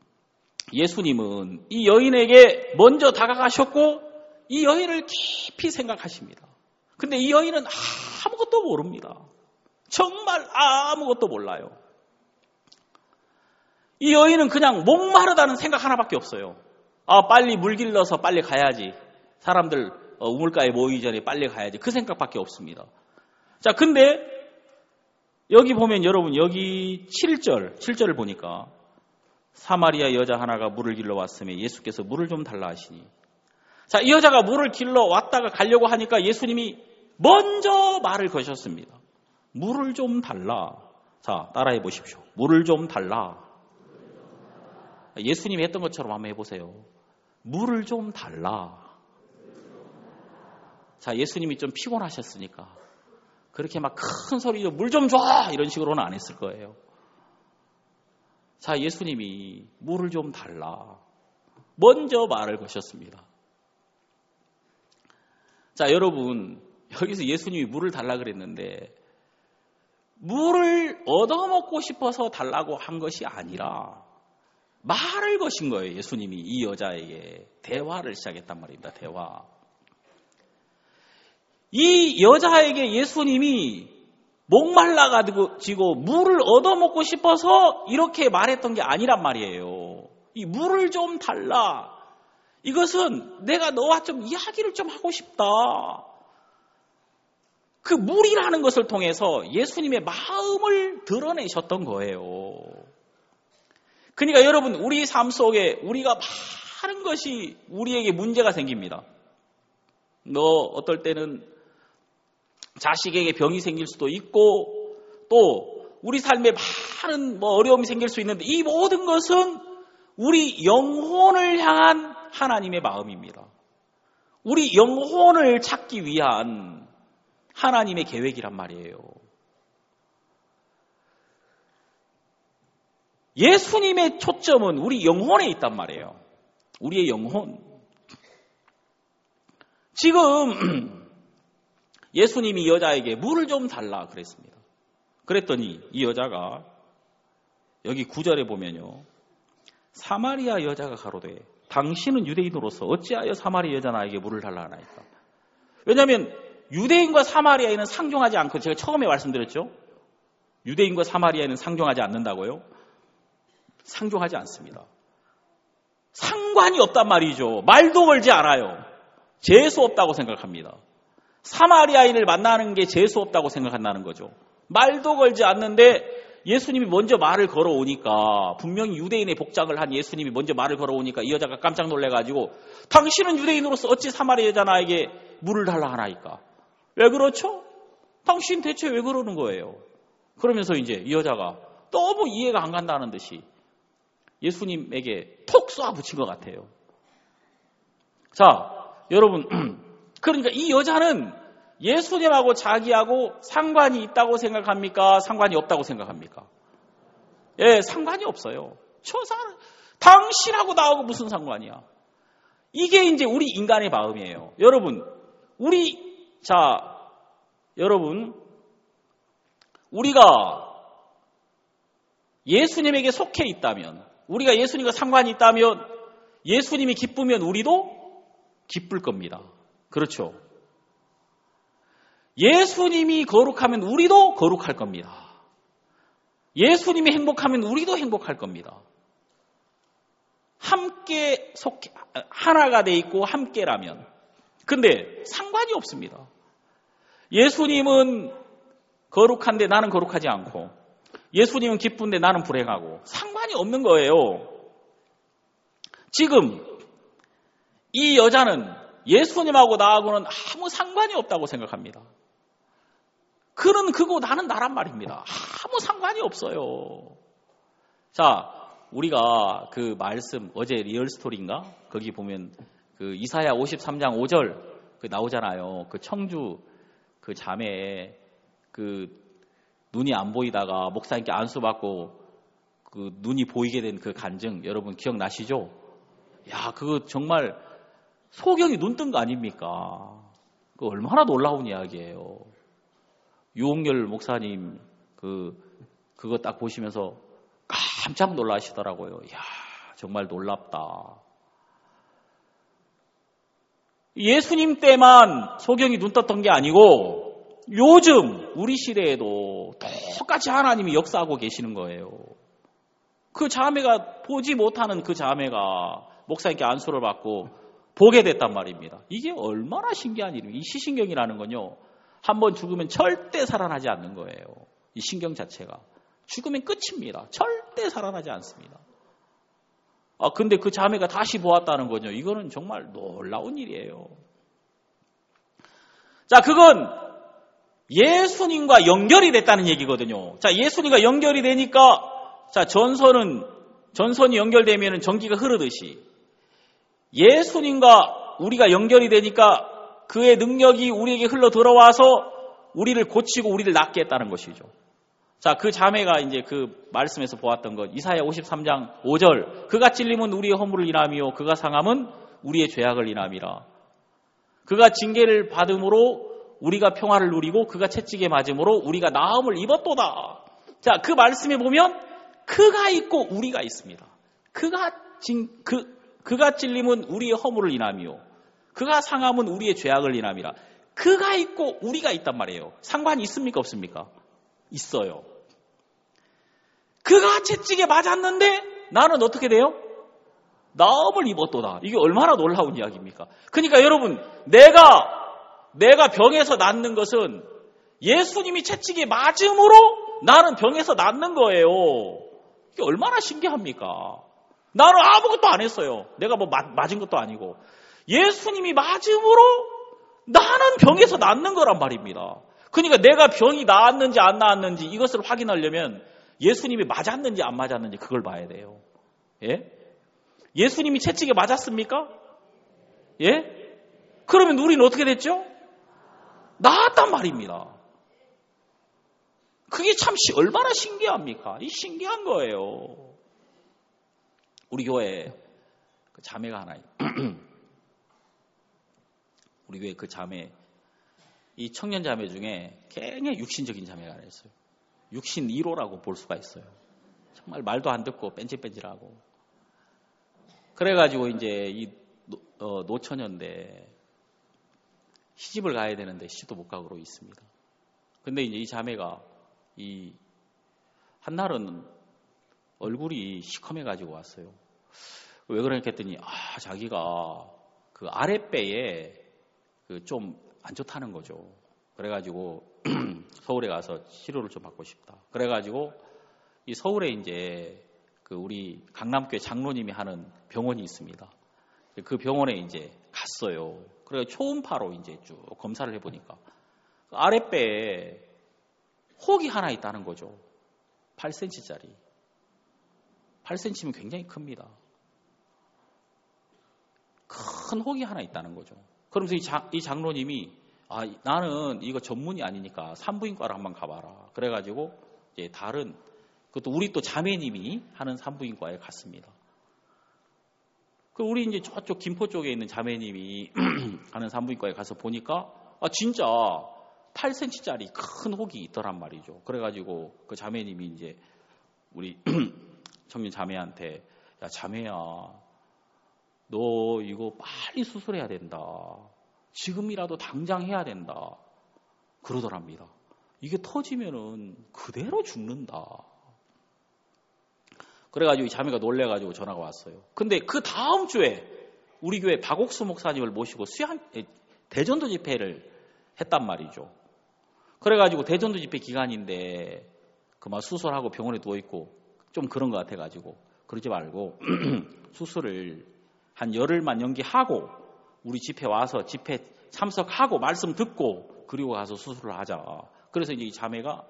예수님은 이 여인에게 먼저 다가가셨고 이 여인을 깊이 생각하십니다. 근데 이 여인은 아무것도 모릅니다. 정말 아무것도 몰라요. 이 여인은 그냥 목마르다는 생각 하나밖에 없어요. 아, 빨리 물 길러서 빨리 가야지. 사람들 우물가에 모이기 전에 빨리 가야지. 그 생각밖에 없습니다. 자, 근데 여기 보면 여러분, 여기 칠 절, 칠 절을 보니까 사마리아 여자 하나가 물을 길러 왔으며 예수께서 물을 좀 달라 하시니. 자, 이 여자가 물을 길러 왔다가 가려고 하니까 예수님이 먼저 말을 거셨습니다. 물을 좀 달라. 자, 따라해 보십시오. 물을 좀 달라. 예수님이 했던 것처럼 한번 해보세요. 물을 좀 달라. 자, 예수님이 좀 피곤하셨으니까 그렇게 막 큰 소리로 물 좀 줘! 이런 식으로는 안 했을 거예요. 자, 예수님이 물을 좀 달라. 먼저 말을 거셨습니다. 자, 여러분, 여기서 예수님이 물을 달라 그랬는데 물을 얻어먹고 싶어서 달라고 한 것이 아니라 말을 거신 거예요. 예수님이 이 여자에게 대화를 시작했단 말입니다. 대화. 이 여자에게 예수님이 목말라가지고 물을 얻어먹고 싶어서 이렇게 말했던 게 아니란 말이에요. 이 물을 좀 달라. 이것은 내가 너와 좀 이야기를 좀 하고 싶다. 그 물이라는 것을 통해서 예수님의 마음을 드러내셨던 거예요. 그러니까 여러분, 우리 삶 속에 우리가 많은 것이 우리에게 문제가 생깁니다. 너 어떨 때는 자식에게 병이 생길 수도 있고 또 우리 삶에 많은 뭐 어려움이 생길 수 있는데 이 모든 것은 우리 영혼을 향한 하나님의 마음입니다. 우리 영혼을 찾기 위한 하나님의 계획이란 말이에요. 예수님의 초점은 우리 영혼에 있단 말이에요. 우리의 영혼. 지금 예수님이 여자에게 물을 좀 달라 그랬습니다. 그랬더니 이 여자가 여기 구 절에 보면요. 사마리아 여자가 가로되 당신은 유대인으로서 어찌하여 사마리아 여자 나에게 물을 달라 하나이까. 왜냐하면 유대인과 사마리아인은 상종하지 않고, 제가 처음에 말씀드렸죠. 유대인과 사마리아인은 상종하지 않는다고요? 상종하지 않습니다. 상관이 없단 말이죠. 말도 걸지 않아요. 재수 없다고 생각합니다. 사마리아인을 만나는 게 재수 없다고 생각한다는 거죠. 말도 걸지 않는데 예수님이 먼저 말을 걸어오니까, 분명히 유대인의 복장을 한 예수님이 먼저 말을 걸어오니까 이 여자가 깜짝 놀래가지고 당신은 유대인으로서 어찌 사마리아 여자 나에게 물을 달라 하나이까. 왜 그렇죠? 당신 대체 왜 그러는 거예요? 그러면서 이제 이 여자가 너무 이해가 안 간다는 듯이 예수님에게 톡 쏘아 붙인 것 같아요. 자, 여러분, 그러니까 이 여자는 예수님하고 자기하고 상관이 있다고 생각합니까? 상관이 없다고 생각합니까? 예, 상관이 없어요. 저 사람, 당신하고 나하고 무슨 상관이야? 이게 이제 우리 인간의 마음이에요. 여러분, 우리, 자, 여러분, 우리가 예수님에게 속해 있다면, 우리가 예수님과 상관이 있다면 예수님이 기쁘면 우리도 기쁠 겁니다. 그렇죠? 예수님이 거룩하면 우리도 거룩할 겁니다. 예수님이 행복하면 우리도 행복할 겁니다. 함께 속 하나가 돼 있고 함께라면. 근데 상관이 없습니다. 예수님은 거룩한데 나는 거룩하지 않고, 예수님은 기쁜데 나는 불행하고, 상관이 없는 거예요. 지금 이 여자는 예수님하고 나하고는 아무 상관이 없다고 생각합니다. 그는 그고 나는 나란 말입니다. 아무 상관이 없어요. 자, 우리가 그 말씀, 어제 리얼스토리인가? 거기 보면 그 이사야 오십삼 장 오 절 그 나오잖아요. 그 청주 그 자매에 그 눈이 안 보이다가 목사님께 안수받고 그 눈이 보이게 된 그 간증, 여러분 기억나시죠? 야, 그거 정말 소경이 눈 뜬 거 아닙니까? 그 얼마나 놀라운 이야기예요. 유홍열 목사님 그 그거 딱 보시면서 깜짝 놀라시더라고요. 이야, 정말 놀랍다. 예수님 때만 소경이 눈 떴던 게 아니고 요즘 우리 시대에도 똑같이 하나님이 역사하고 계시는 거예요. 그 자매가 보지 못하는 그 자매가 목사님께 안수를 받고 보게 됐단 말입니다. 이게 얼마나 신기한 일입니까? 이 시신경이라는 건요, 한번 죽으면 절대 살아나지 않는 거예요. 이 신경 자체가. 죽으면 끝입니다. 절대 살아나지 않습니다. 아, 근데 그 자매가 다시 보았다는 거죠. 이거는 정말 놀라운 일이에요. 자, 그건 예수님과 연결이 됐다는 얘기거든요. 자, 예수님과 연결이 되니까, 자, 전선은, 전선이 연결되면 전기가 흐르듯이 예수님과 우리가 연결이 되니까 그의 능력이 우리에게 흘러 들어와서 우리를 고치고 우리를 낫게 했다는 것이죠. 자, 그 자매가 이제 그 말씀에서 보았던 것, 이사야 오십삼 장 오 절, 그가 찔림은 우리의 허물을 인하며 그가 상함은 우리의 죄악을 인함이라. 그가 징계를 받음으로 우리가 평화를 누리고 그가 채찍에 맞음으로 우리가 나음을 입었도다. 자, 그 말씀에 보면 그가 있고 우리가 있습니다. 그가 징, 그, 그가 찔림은 우리의 허물을 인하며 그가 상함은 우리의 죄악을 인함이라. 그가 있고 우리가 있단 말이에요. 상관이 있습니까? 없습니까? 있어요. 그가 채찍에 맞았는데 나는 어떻게 돼요? 나음을 입었도다. 이게 얼마나 놀라운 이야기입니까? 그러니까 여러분, 내가 내가 병에서 낫는 것은 예수님이 채찍에 맞음으로 나는 병에서 낫는 거예요. 이게 얼마나 신기합니까? 나는 아무것도 안 했어요. 내가 뭐 맞은 것도 아니고. 예수님이 맞음으로 나는 병에서 낫는 거란 말입니다. 그러니까 내가 병이 나았는지 안 나았는지 이것을 확인하려면 예수님이 맞았는지 안 맞았는지 그걸 봐야 돼요. 예? 예수님이 채찍에 맞았습니까? 예? 그러면 우리는 어떻게 됐죠? 나았단 말입니다. 그게 참 얼마나 신기합니까? 이 신기한 거예요. 우리 교회에 그 자매가 하나 있어요. 우리 교회 그 자매, 이 청년 자매 중에 굉장히 육신적인 자매가 하나 있어요. 육신 일 호라고 볼 수가 있어요. 정말 말도 안 듣고 뺀질뺀질하고. 그래가지고 이제 이 노, 어, 노처녀인데 시집을 가야 되는데 시도 못 가고 있습니다. 근데 이제 이 자매가 이 한날은 얼굴이 시커매가지고 왔어요. 왜 그러냐 했더니 아 자기가 그 아랫배에 그 좀 안 좋다는 거죠. 그래가지고 서울에 가서 치료를 좀 받고 싶다. 그래가지고 이 서울에 이제 그 우리 강남교회 장로님이 하는 병원이 있습니다. 그 병원에 이제 갔어요. 그래서 초음파로 이제 쭉 검사를 해보니까 아랫배에 혹이 하나 있다는 거죠. 팔 센티미터짜리. 팔 센티미터면 굉장히 큽니다. 큰 혹이 하나 있다는 거죠. 그러면서 이, 장, 이 장로님이 아, 나는 이거 전문이 아니니까 산부인과를 한번 가봐라. 그래가지고 이제 다른 그것도 우리 또 자매님이 하는 산부인과에 갔습니다. 그 우리 이제 저쪽 김포 쪽에 있는 자매님이 하는 산부인과에 가서 보니까 아 진짜 팔 센티미터짜리 큰 혹이 있더란 말이죠. 그래가지고 그 자매님이 이제 우리 청년 자매한테 야 자매야 너 이거 빨리 수술해야 된다. 지금이라도 당장 해야 된다. 그러더랍니다. 이게 터지면은 그대로 죽는다. 그래가지고 이 자매가 놀래가지고 전화가 왔어요. 근데 그 다음 주에 우리 교회 박옥수 목사님을 모시고 수양, 대전도 집회를 했단 말이죠. 그래가지고 대전도 집회 기간인데 그만 수술하고 병원에 누워있고 좀 그런 것 같아가지고 그러지 말고 수술을 한 열흘만 연기하고 우리 집회 와서 집회 참석하고 말씀 듣고 그리고 가서 수술을 하자. 그래서 이제 이 자매가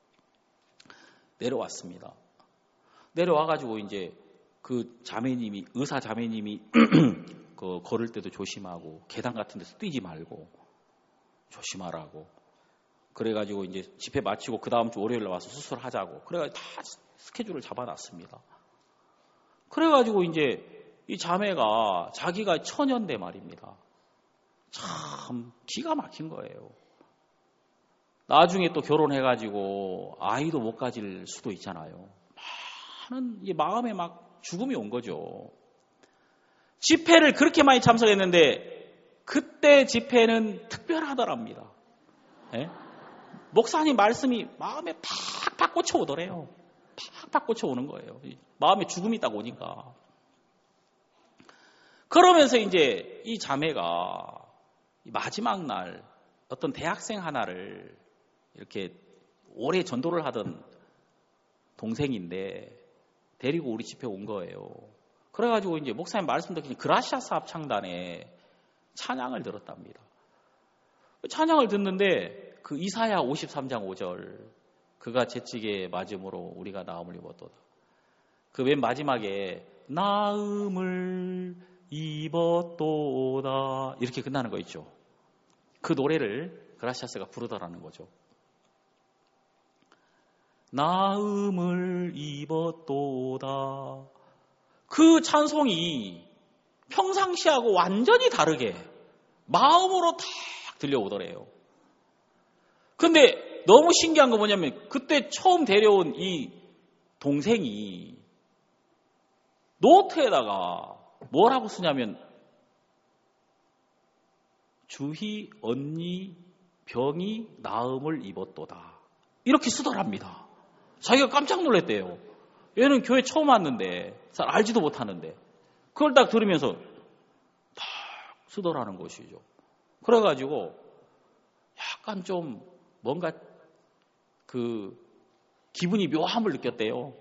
내려왔습니다. 내려와가지고 이제 그 자매님이, 의사 자매님이 그 걸을 때도 조심하고 계단 같은 데서 뛰지 말고 조심하라고. 그래가지고 이제 집회 마치고 그 다음 주 월요일에 와서 수술하자고. 그래가지고 다 스케줄을 잡아놨습니다. 그래가지고 이제 이 자매가 자기가 처녀인데 말입니다. 참 기가 막힌 거예요. 나중에 또 결혼해가지고 아이도 못 가질 수도 있잖아요. 많은 이 마음에 막 죽음이 온 거죠. 집회를 그렇게 많이 참석했는데 그때 집회는 특별하더랍니다. 예? 목사님 말씀이 마음에 팍팍 꽂혀오더래요. 팍팍 꽂혀오는 거예요. 마음에 죽음이 딱 오니까. 그러면서 이제 이 자매가 마지막 날 어떤 대학생 하나를 이렇게 오래 전도를 하던 동생인데 데리고 우리 집에 온 거예요. 그래가지고 이제 목사님 말씀 듣기 그라시아스 합창단에 찬양을 들었답니다. 찬양을 듣는데 그 이사야 오십삼 장 오 절 그가 채찍에 맞음으로 우리가 나음을 입었도다. 그 맨 마지막에 나음을 입었도다 이렇게 끝나는 거 있죠. 그 노래를 그라시아스가 부르더라는 거죠. 나음을 입었도다. 그 찬송이 평상시하고 완전히 다르게 마음으로 탁 들려오더래요. 근데 너무 신기한 거 뭐냐면 그때 처음 데려온 이 동생이 노트에다가 뭐라고 쓰냐면 주희 언니 병이 나음을 입었도다 이렇게 쓰더랍니다. 자기가 깜짝 놀랐대요. 얘는 교회 처음 왔는데 잘 알지도 못하는데 그걸 딱 들으면서 탁 쓰더라는 것이죠. 그래가지고 약간 좀 뭔가 그 기분이 묘함을 느꼈대요.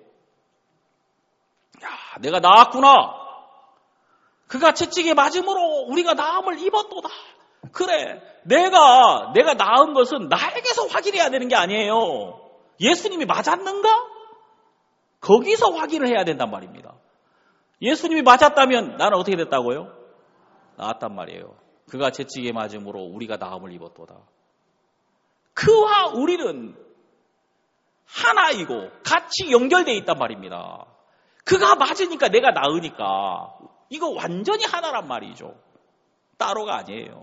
야, 내가 나았구나. 그가 채찍에 맞음으로 우리가 나음을 입었도다. 그래, 내가 내가 나은 것은 나에게서 확인해야 되는 게 아니에요. 예수님이 맞았는가? 거기서 확인을 해야 된단 말입니다. 예수님이 맞았다면 나는 어떻게 됐다고요? 나았단 말이에요. 그가 채찍에 맞음으로 우리가 나음을 입었도다. 그와 우리는 하나이고 같이 연결되어 있단 말입니다. 그가 맞으니까 내가 나으니까 이거 완전히 하나란 말이죠. 따로가 아니에요.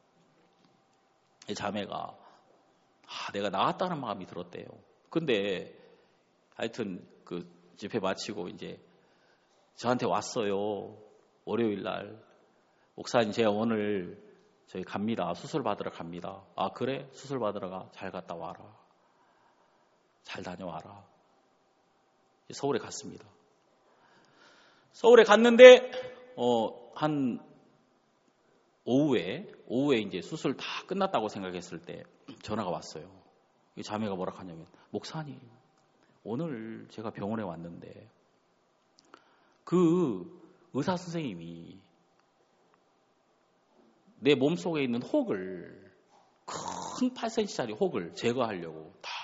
이 자매가 아, 내가 나았다는 마음이 들었대요. 근데 하여튼 그 집회 마치고 이제 저한테 왔어요. 월요일 날. 목사님 제가 오늘 저희 갑니다. 수술 받으러 갑니다. 아 그래? 수술 받으러 가. 잘 갔다 와라. 잘 다녀와라. 서울에 갔습니다. 서울에 갔는데 어, 한 오후에 오후에 이제 수술 다 끝났다고 생각했을 때 전화가 왔어요. 이 자매가 뭐라 하냐면 목사님 오늘 제가 병원에 왔는데 그 의사 선생님이 내 몸속에 있는 혹을 큰 팔 센티미터짜리 혹을 제거하려고 딱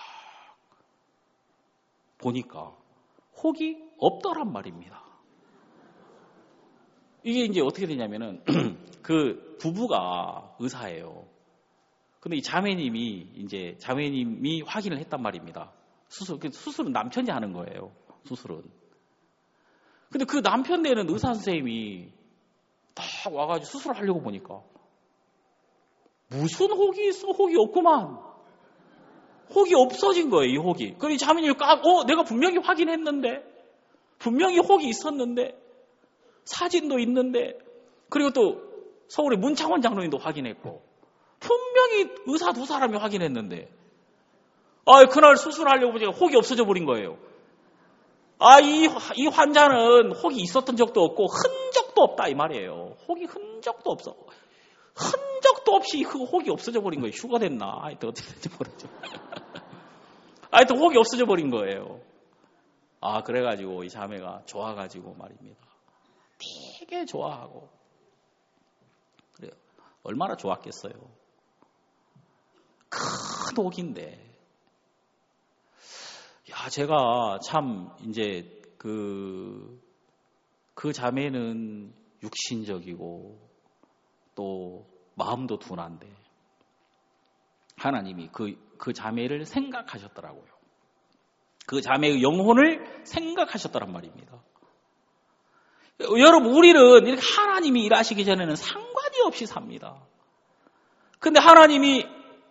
보니까 혹이 없더란 말입니다. 이게 이제 어떻게 되냐면은 그 부부가 의사예요. 근데 이 자매님이 이제 자매님이 확인을 했단 말입니다. 수술, 수술은 남편이 하는 거예요. 수술은. 근데 그 남편 되는 의사 선생님이 딱 와가지고 수술을 하려고 보니까 무슨 혹이 있어? 혹이 없구만. 혹이 없어진 거예요, 이 혹이. 그래서 이 자매님이 까, 어, 내가 분명히 확인했는데, 분명히 혹이 있었는데, 사진도 있는데, 그리고 또 서울의 문창원 장로님도 확인했고 분명히 의사 두 사람이 확인했는데 아, 그날 수술하려고 보니까 혹이 없어져 버린 거예요. 아, 이, 이 환자는 혹이 있었던 적도 없고 흔적도 없다 이 말이에요. 혹이 흔적도 없어. 흔적도 없이 그 혹이 없어져 버린 거예요. 휴가 됐나? 하여튼 어떻게 됐는지 모르죠. 하여튼 혹이 없어져 버린 거예요. 아, 그래가지고 이 자매가 좋아가지고 말입니다. 되게 좋아하고. 그래요. 얼마나 좋았겠어요. 큰 혹인데. 야, 제가 참 이제 그, 그 자매는 육신적이고 또 마음도 둔한데 하나님이 그, 그 자매를 생각하셨더라고요. 그 자매의 영혼을 생각하셨더란 말입니다. 여러분, 우리는 이렇게 하나님이 일하시기 전에는 상관이 없이 삽니다. 근데 하나님이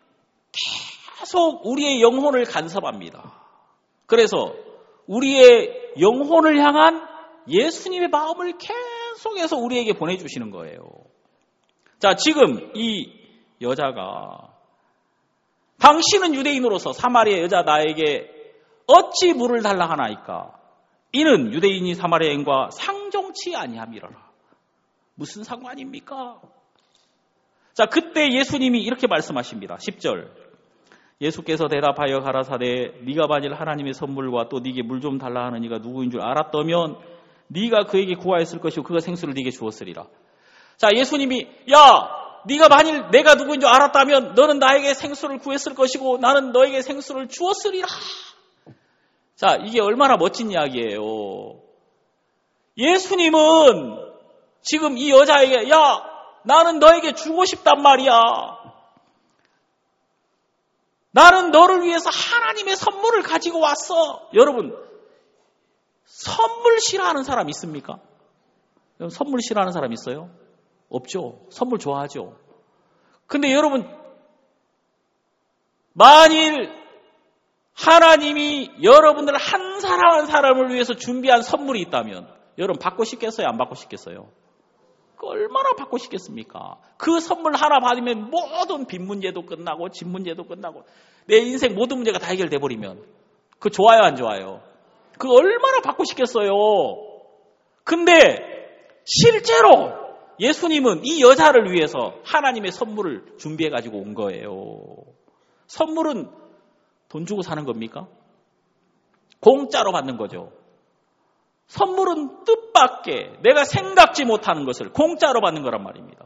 계속 우리의 영혼을 간섭합니다. 그래서 우리의 영혼을 향한 예수님의 마음을 계속해서 우리에게 보내주시는 거예요. 자, 지금 이 여자가 당신은 유대인으로서 사마리아 여자 나에게 어찌 물을 달라 하나이까? 이는 유대인이 사마리아인과 상종치 아니함이라라. 무슨 상관입니까? 자, 그때 예수님이 이렇게 말씀하십니다. 십 절. 예수께서 대답하여 가라사대 네가 만일 하나님의 선물과 또 네게 물 좀 달라 하는 이가 누구인 줄 알았다면 네가 그에게 구하였을 것이고 그가 생수를 네게 주었으리라. 자, 예수님이 야, 네가 만일 내가 누구인 줄 알았다면 너는 나에게 생수를 구했을 것이고 나는 너에게 생수를 주었으리라. 자, 이게 얼마나 멋진 이야기예요. 예수님은 지금 이 여자에게 야, 나는 너에게 주고 싶단 말이야. 나는 너를 위해서 하나님의 선물을 가지고 왔어. 여러분, 선물 싫어하는 사람 있습니까? 여러분, 선물 싫어하는 사람 있어요? 없죠. 선물 좋아하죠. 근데 여러분, 만일 하나님이 여러분들 한 사람 한 사람을 위해서 준비한 선물이 있다면 여러분 받고 싶겠어요? 안 받고 싶겠어요? 얼마나 받고 싶겠습니까? 그 선물 하나 받으면 모든 빚 문제도 끝나고 집 문제도 끝나고 내 인생 모든 문제가 다 해결돼 버리면 그 좋아요 안 좋아요? 그 얼마나 받고 싶겠어요? 근데 실제로 예수님은 이 여자를 위해서 하나님의 선물을 준비해 가지고 온 거예요. 선물은 돈 주고 사는 겁니까? 공짜로 받는 거죠. 선물은 뜻밖의 내가 생각지 못하는 것을 공짜로 받는 거란 말입니다.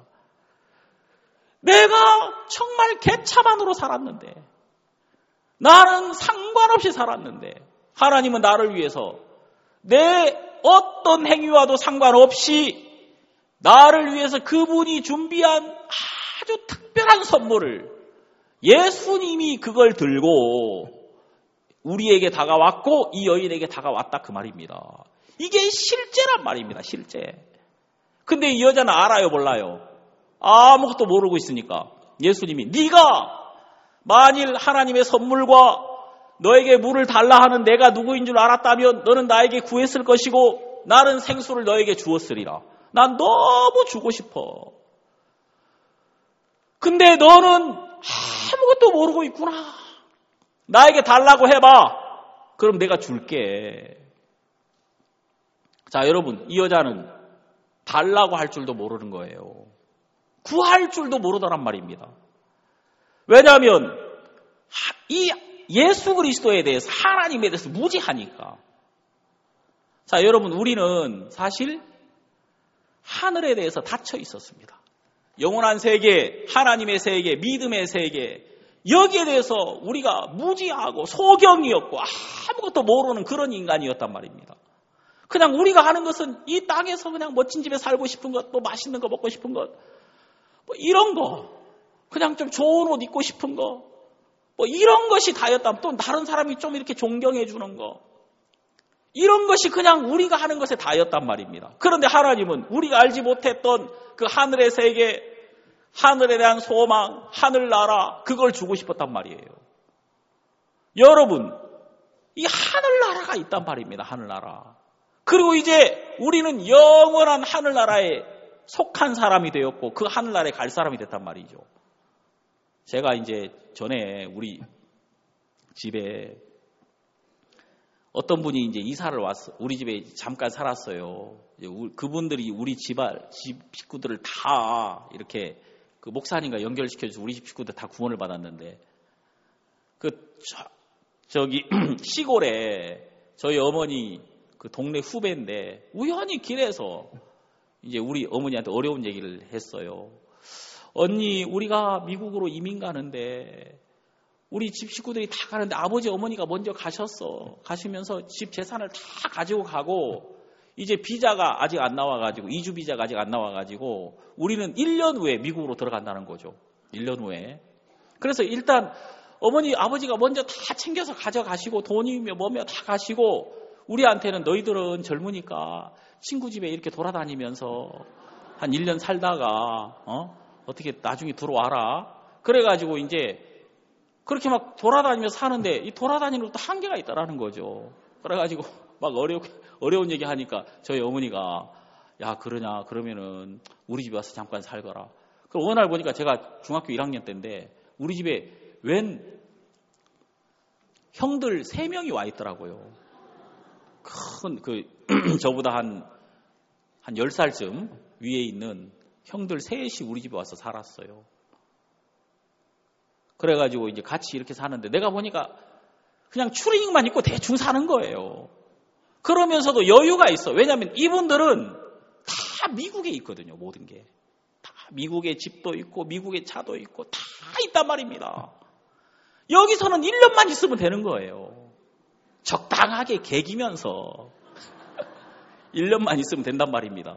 내가 정말 개차반으로 살았는데 나는 상관없이 살았는데 하나님은 나를 위해서 내 어떤 행위와도 상관없이 나를 위해서 그분이 준비한 아주 특별한 선물을 예수님이 그걸 들고 우리에게 다가왔고 이 여인에게 다가왔다 그 말입니다. 이게 실제란 말입니다. 실제. 근데 이 여자는 알아요 몰라요? 아무것도 모르고 있으니까 예수님이 네가 만일 하나님의 선물과 너에게 물을 달라 하는 내가 누구인 줄 알았다면 너는 나에게 구했을 것이고 나는 생수를 너에게 주었으리라. 난 너무 주고 싶어. 근데 너는 아무것도 모르고 있구나. 나에게 달라고 해봐. 그럼 내가 줄게. 자, 여러분, 이 여자는 달라고 할 줄도 모르는 거예요. 구할 줄도 모르더란 말입니다. 왜냐하면 이 예수 그리스도에 대해서 하나님에 대해서 무지하니까. 자, 여러분, 우리는 사실 하늘에 대해서 닫혀 있었습니다. 영원한 세계, 하나님의 세계, 믿음의 세계, 여기에 대해서 우리가 무지하고 소경이었고 아무것도 모르는 그런 인간이었단 말입니다. 그냥 우리가 하는 것은 이 땅에서 그냥 멋진 집에 살고 싶은 것, 뭐 맛있는 거 먹고 싶은 것, 뭐 이런 거, 그냥 좀 좋은 옷 입고 싶은 거, 뭐 이런 것이 다였다면 또 다른 사람이 좀 이렇게 존경해 주는 거, 이런 것이 그냥 우리가 하는 것에 다였단 말입니다. 그런데 하나님은 우리가 알지 못했던 그 하늘의 세계, 하늘에 대한 소망, 하늘나라, 그걸 주고 싶었단 말이에요. 여러분, 이 하늘나라가 있단 말입니다. 하늘나라. 그리고 이제 우리는 영원한 하늘나라에 속한 사람이 되었고 그 하늘나라에 갈 사람이 됐단 말이죠. 제가 이제 전에 우리 집에 어떤 분이 이제 이사를 왔어. 우리 집에 잠깐 살았어요. 그분들이 우리 집안, 집 식구들을 다 이렇게 그 목사님과 연결시켜줘서 우리 집 식구들 다 구원을 받았는데 그 저, 저기 시골에 저희 어머니 그 동네 후배인데 우연히 길에서 이제 우리 어머니한테 어려운 얘기를 했어요. 언니, 우리가 미국으로 이민 가는데 우리 집 식구들이 다 가는데 아버지 어머니가 먼저 가셨어. 가시면서 집 재산을 다 가지고 가고 이제 비자가 아직 안 나와가지고 이주 비자가 아직 안 나와가지고 우리는 일 년 후에 미국으로 들어간다는 거죠. 일 년 후에. 그래서 일단 어머니 아버지가 먼저 다 챙겨서 가져가시고 돈이며 뭐며 다 가시고 우리한테는 너희들은 젊으니까 친구 집에 이렇게 돌아다니면서 한 일 년 살다가 어? 어떻게 나중에 들어와라. 그래가지고 이제 그렇게 막 돌아다니면서 사는데 이 돌아다니는 것도 한계가 있다라는 거죠. 그래가지고 막 어려, 어려운 얘기 하니까 저희 어머니가 야 그러냐 그러면은 우리 집에 와서 잠깐 살거라. 그럼 어느 날 보니까 제가 중학교 일 학년 때인데 우리 집에 웬 형들 세 명이 와 있더라고요. 큰 그 저보다 한 한 열 살쯤 위에 있는 형들 셋이 우리 집에 와서 살았어요. 그래가지고 이제 같이 이렇게 사는데 내가 보니까 그냥 추리닝만 입고 대충 사는 거예요. 그러면서도 여유가 있어. 왜냐하면 이분들은 다 미국에 있거든요. 모든 게. 다 미국에 집도 있고 미국에 차도 있고 다 있단 말입니다. 여기서는 일 년만 있으면 되는 거예요. 적당하게 개기면서 일 년만 있으면 된단 말입니다.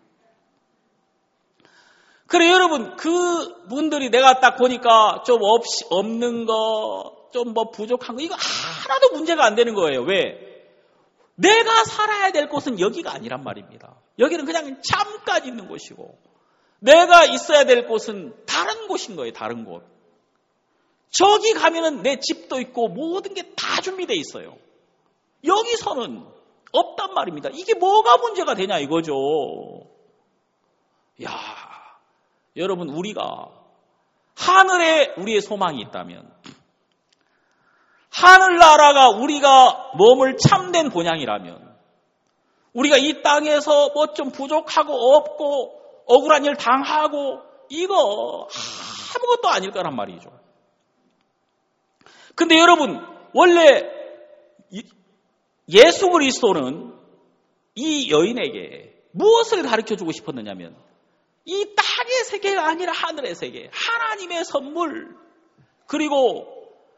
그래 여러분 그 분들이 내가 딱 보니까 좀 없이, 없는 거, 좀 뭐 부족한 거 이거 하나도 문제가 안 되는 거예요. 왜? 내가 살아야 될 곳은 여기가 아니란 말입니다. 여기는 그냥 잠깐 있는 곳이고 내가 있어야 될 곳은 다른 곳인 거예요. 다른 곳. 저기 가면은 내 집도 있고 모든 게 다 준비되어 있어요. 여기서는 없단 말입니다. 이게 뭐가 문제가 되냐 이거죠. 야, 여러분 우리가 하늘에 우리의 소망이 있다면 하늘나라가 우리가 머물 참된 본향이라면 우리가 이 땅에서 뭐 좀 부족하고 없고 억울한 일 당하고 이거 아무것도 아닐 거란 말이죠. 근데 여러분 원래 예수 그리스도는 이 여인에게 무엇을 가르쳐주고 싶었느냐면 이 땅의 세계가 아니라 하늘의 세계, 하나님의 선물, 그리고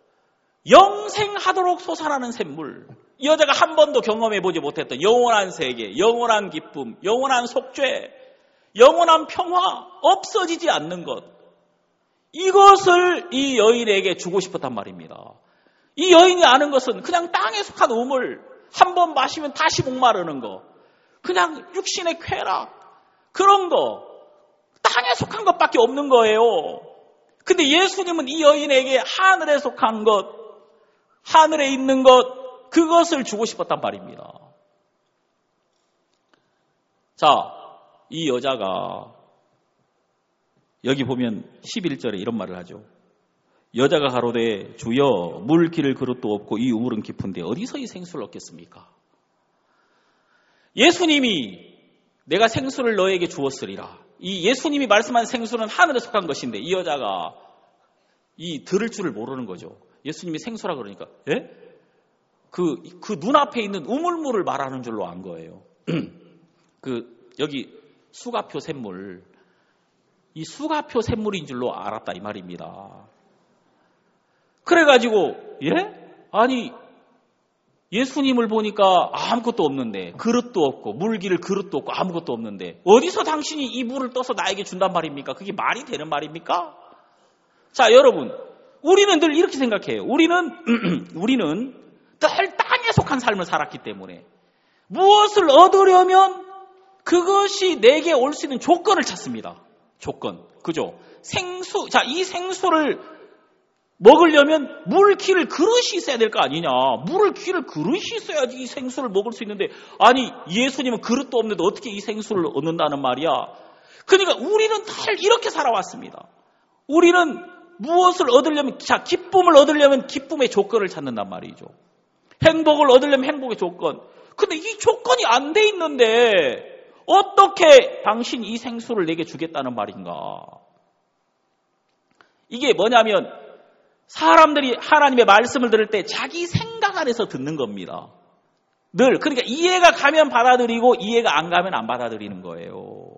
영생하도록 솟아나는 샘물, 이 여자가 한 번도 경험해보지 못했던 영원한 세계, 영원한 기쁨, 영원한 속죄, 영원한 평화, 없어지지 않는 것, 이것을 이 여인에게 주고 싶었단 말입니다. 이 여인이 아는 것은 그냥 땅에 속한 우물, 한 번 마시면 다시 목마르는 거, 그냥 육신의 쾌락, 그런 거, 땅에 속한 것밖에 없는 거예요. 근데 예수님은 이 여인에게 하늘에 속한 것, 하늘에 있는 것, 그것을 주고 싶었단 말입니다. 자, 이 여자가 여기 보면 십일 절에 이런 말을 하죠. 여자가 가로되 주여 물 기를 그릇도 없고 이 우물은 깊은데 어디서 이 생수를 얻겠습니까? 예수님이 내가 생수를 너에게 주었으리라. 이 예수님이 말씀한 생수는 하늘에 속한 것인데 이 여자가 이 들을 줄을 모르는 거죠. 예수님이 생수라 그러니까 예? 그, 그 눈앞에 있는 우물물을 말하는 줄로 안 거예요. 그 여기 수가표 샘물, 이 수가표 샘물인 줄로 알았다 이 말입니다. 그래가지고 예? 아니 예수님을 보니까 아무것도 없는데 그릇도 없고 물기를 그릇도 없고 아무것도 없는데 어디서 당신이 이 물을 떠서 나에게 준단 말입니까? 그게 말이 되는 말입니까? 자 여러분 우리는 늘 이렇게 생각해요. 우리는 우리는 늘 땅에 속한 삶을 살았기 때문에 무엇을 얻으려면 그것이 내게 올 수 있는 조건을 찾습니다. 조건. 그죠? 생수. 자, 이 생수를 먹으려면 물 기를 그릇이 있어야 될 거 아니냐. 물을 기를 그릇이 있어야지 이 생수를 먹을 수 있는데 아니 예수님은 그릇도 없는데 어떻게 이 생수를 얻는다는 말이야. 그러니까 우리는 늘 이렇게 살아왔습니다. 우리는 무엇을 얻으려면, 자, 기쁨을 얻으려면 기쁨의 조건을 찾는단 말이죠. 행복을 얻으려면 행복의 조건. 근데 이 조건이 안 돼 있는데 어떻게 당신 이 생수를 내게 주겠다는 말인가? 이게 뭐냐면 사람들이 하나님의 말씀을 들을 때 자기 생각 안에서 듣는 겁니다. 늘. 그러니까 이해가 가면 받아들이고 이해가 안 가면 안 받아들이는 거예요.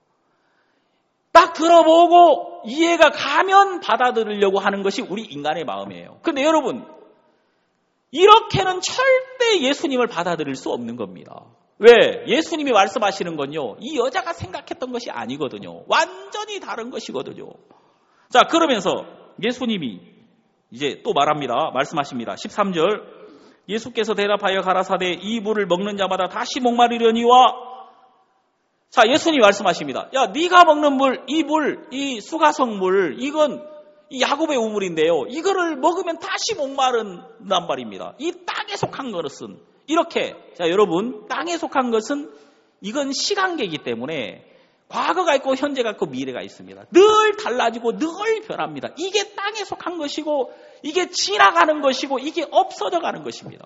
딱 들어보고 이해가 가면 받아들이려고 하는 것이 우리 인간의 마음이에요. 근데 여러분, 이렇게는 절대 예수님을 받아들일 수 없는 겁니다. 왜? 예수님이 말씀하시는 건요, 이 여자가 생각했던 것이 아니거든요. 완전히 다른 것이거든요. 자, 그러면서 예수님이 이제 또 말합니다. 말씀하십니다. 십삼 절, 예수께서 대답하여 가라사대 이 물을 먹는 자마다 다시 목마르려니와. 자, 예수님이 말씀하십니다. 야, 네가 먹는 물, 이 물, 이 수가성 물, 이건 이 야곱의 우물인데요. 이거를 먹으면 다시 목마른단 말입니다. 이 땅에 속한 것은 이렇게, 자, 여러분, 땅에 속한 것은 이건 시간계이기 때문에 과거가 있고 현재가 있고 미래가 있습니다. 늘 달라지고 늘 변합니다. 이게 땅에 속한 것이고 이게 지나가는 것이고 이게 없어져 가는 것입니다.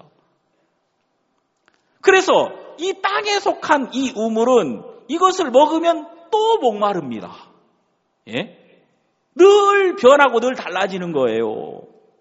그래서 이 땅에 속한 이 우물은 이것을 먹으면 또 목마릅니다. 예? 늘 변하고 늘 달라지는 거예요.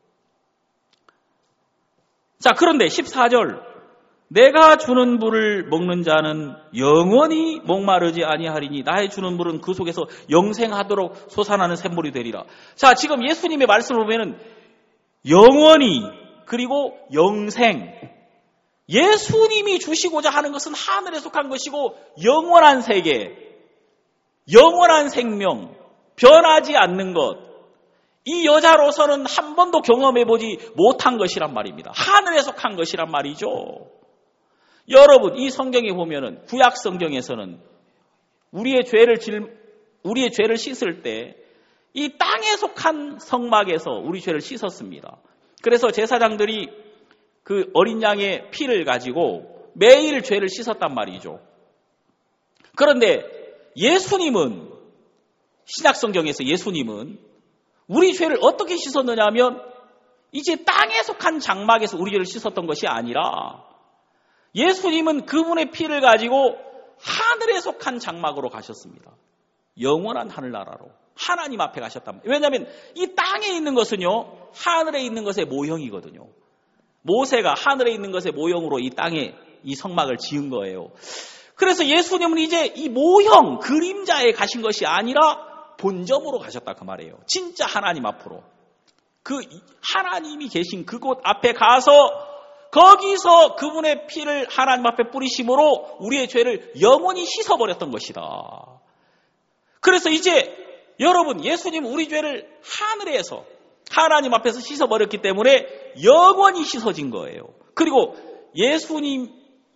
자, 그런데 십사 절, 내가 주는 물을 먹는 자는 영원히 목마르지 아니하리니 나의 주는 물은 그 속에서 영생하도록 솟아나는 샘물이 되리라. 자, 지금 예수님의 말씀을 보면은 영원히 그리고 영생, 예수님이 주시고자 하는 것은 하늘에 속한 것이고 영원한 세계, 영원한 생명, 변하지 않는 것, 이 여자로서는 한 번도 경험해보지 못한 것이란 말입니다. 하늘에 속한 것이란 말이죠. 여러분, 이 성경에 보면은 구약 성경에서는 우리의 죄를 질, 우리의 죄를 씻을 때 이 땅에 속한 성막에서 우리 죄를 씻었습니다. 그래서 제사장들이 그 어린 양의 피를 가지고 매일 죄를 씻었단 말이죠. 그런데 예수님은, 신약 성경에서 예수님은 우리 죄를 어떻게 씻었느냐 하면 이제 땅에 속한 장막에서 우리 죄를 씻었던 것이 아니라 예수님은 그분의 피를 가지고 하늘에 속한 장막으로 가셨습니다. 영원한 하늘나라로 하나님 앞에 가셨단 말이에요. 왜냐하면 이 땅에 있는 것은요, 하늘에 있는 것의 모형이거든요. 모세가 하늘에 있는 것의 모형으로 이 땅에 이 성막을 지은 거예요. 그래서 예수님은 이제 이 모형, 그림자에 가신 것이 아니라 본점으로 가셨다 그 말이에요. 진짜 하나님 앞으로. 그 하나님이 계신 그곳 앞에 가서 거기서 그분의 피를 하나님 앞에 뿌리심으로 우리의 죄를 영원히 씻어버렸던 것이다. 그래서 이제 여러분, 예수님 우리 죄를 하늘에서 하나님 앞에서 씻어버렸기 때문에 영원히 씻어진 거예요. 그리고 예수님이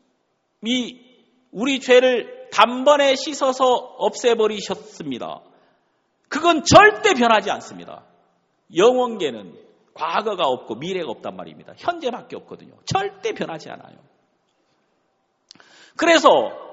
우리 죄를 단번에 씻어서 없애버리셨습니다. 그건 절대 변하지 않습니다. 영원계는 과거가 없고 미래가 없단 말입니다. 현재밖에 없거든요. 절대 변하지 않아요. 그래서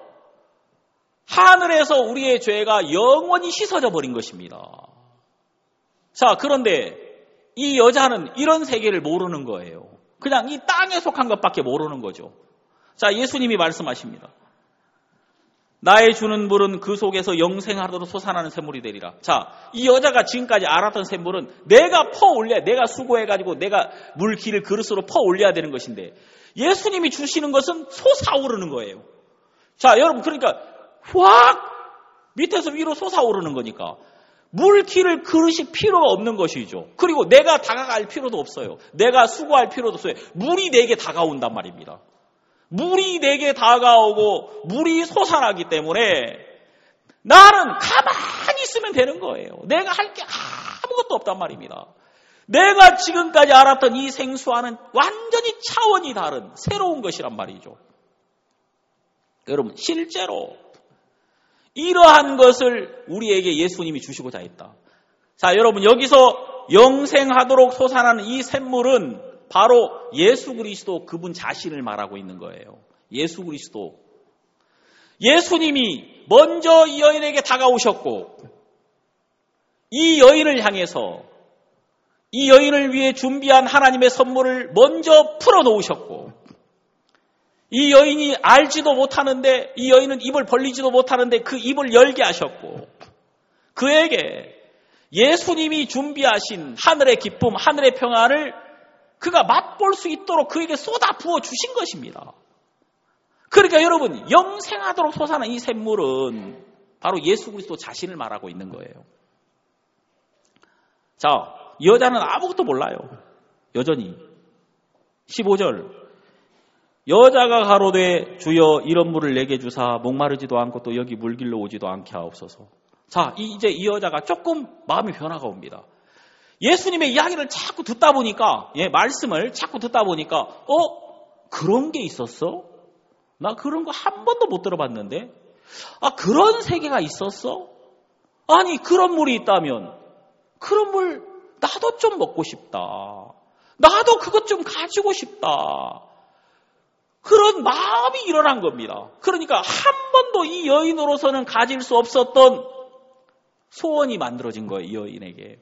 하늘에서 우리의 죄가 영원히 씻어져 버린 것입니다. 자, 그런데 이 여자는 이런 세계를 모르는 거예요. 그냥 이 땅에 속한 것밖에 모르는 거죠. 자, 예수님이 말씀하십니다. 나의 주는 물은 그 속에서 영생하도록 솟아나는 샘물이 되리라. 자, 이 여자가 지금까지 알았던 샘물은 내가 퍼 올려야, 내가 수고해가지고 내가 물기를 그릇으로 퍼 올려야 되는 것인데 예수님이 주시는 것은 솟아오르는 거예요. 자, 여러분, 그러니까 확 밑에서 위로 솟아오르는 거니까 물기를 그릇이 필요가 없는 것이죠. 그리고 내가 다가갈 필요도 없어요. 내가 수고할 필요도 없어요. 물이 내게 다가온단 말입니다. 물이 내게 다가오고 물이 솟아나기 때문에 나는 가만히 있으면 되는 거예요. 내가 할 게 아무것도 없단 말입니다. 내가 지금까지 알았던 이 생수와는 완전히 차원이 다른 새로운 것이란 말이죠. 여러분, 실제로 이러한 것을 우리에게 예수님이 주시고자 했다. 자, 여러분, 여기서 영생하도록 솟아나는 이 샘물은 바로 예수 그리스도 그분 자신을 말하고 있는 거예요. 예수 그리스도. 예수님이 먼저 이 여인에게 다가오셨고 이 여인을 향해서 이 여인을 위해 준비한 하나님의 선물을 먼저 풀어놓으셨고 이 여인이 알지도 못하는데 이 여인은 입을 벌리지도 못하는데 그 입을 열게 하셨고 그에게 예수님이 준비하신 하늘의 기쁨, 하늘의 평안을 그가 맛볼 수 있도록 그에게 쏟아 부어 주신 것입니다. 그러니까 여러분 영생하도록 솟아난 이 샘물은 바로 예수 그리스도 자신을 말하고 있는 거예요. 자, 이 여자는 아무것도 몰라요. 여전히. 십오 절 여자가 가로되 주여 이런 물을 내게 주사 목마르지도 않고 또 여기 물길로 오지도 않게 하옵소서. 자, 이제 이 여자가 조금 마음의 변화가 옵니다. 예수님의 이야기를 자꾸 듣다 보니까, 예, 말씀을 자꾸 듣다 보니까, 어? 그런 게 있었어? 나 그런 거 한 번도 못 들어봤는데? 아, 그런 세계가 있었어? 아니, 그런 물이 있다면, 그런 물, 나도 좀 먹고 싶다. 나도 그것 좀 가지고 싶다. 그런 마음이 일어난 겁니다. 그러니까 한 번도 이 여인으로서는 가질 수 없었던 소원이 만들어진 거예요, 이 여인에게.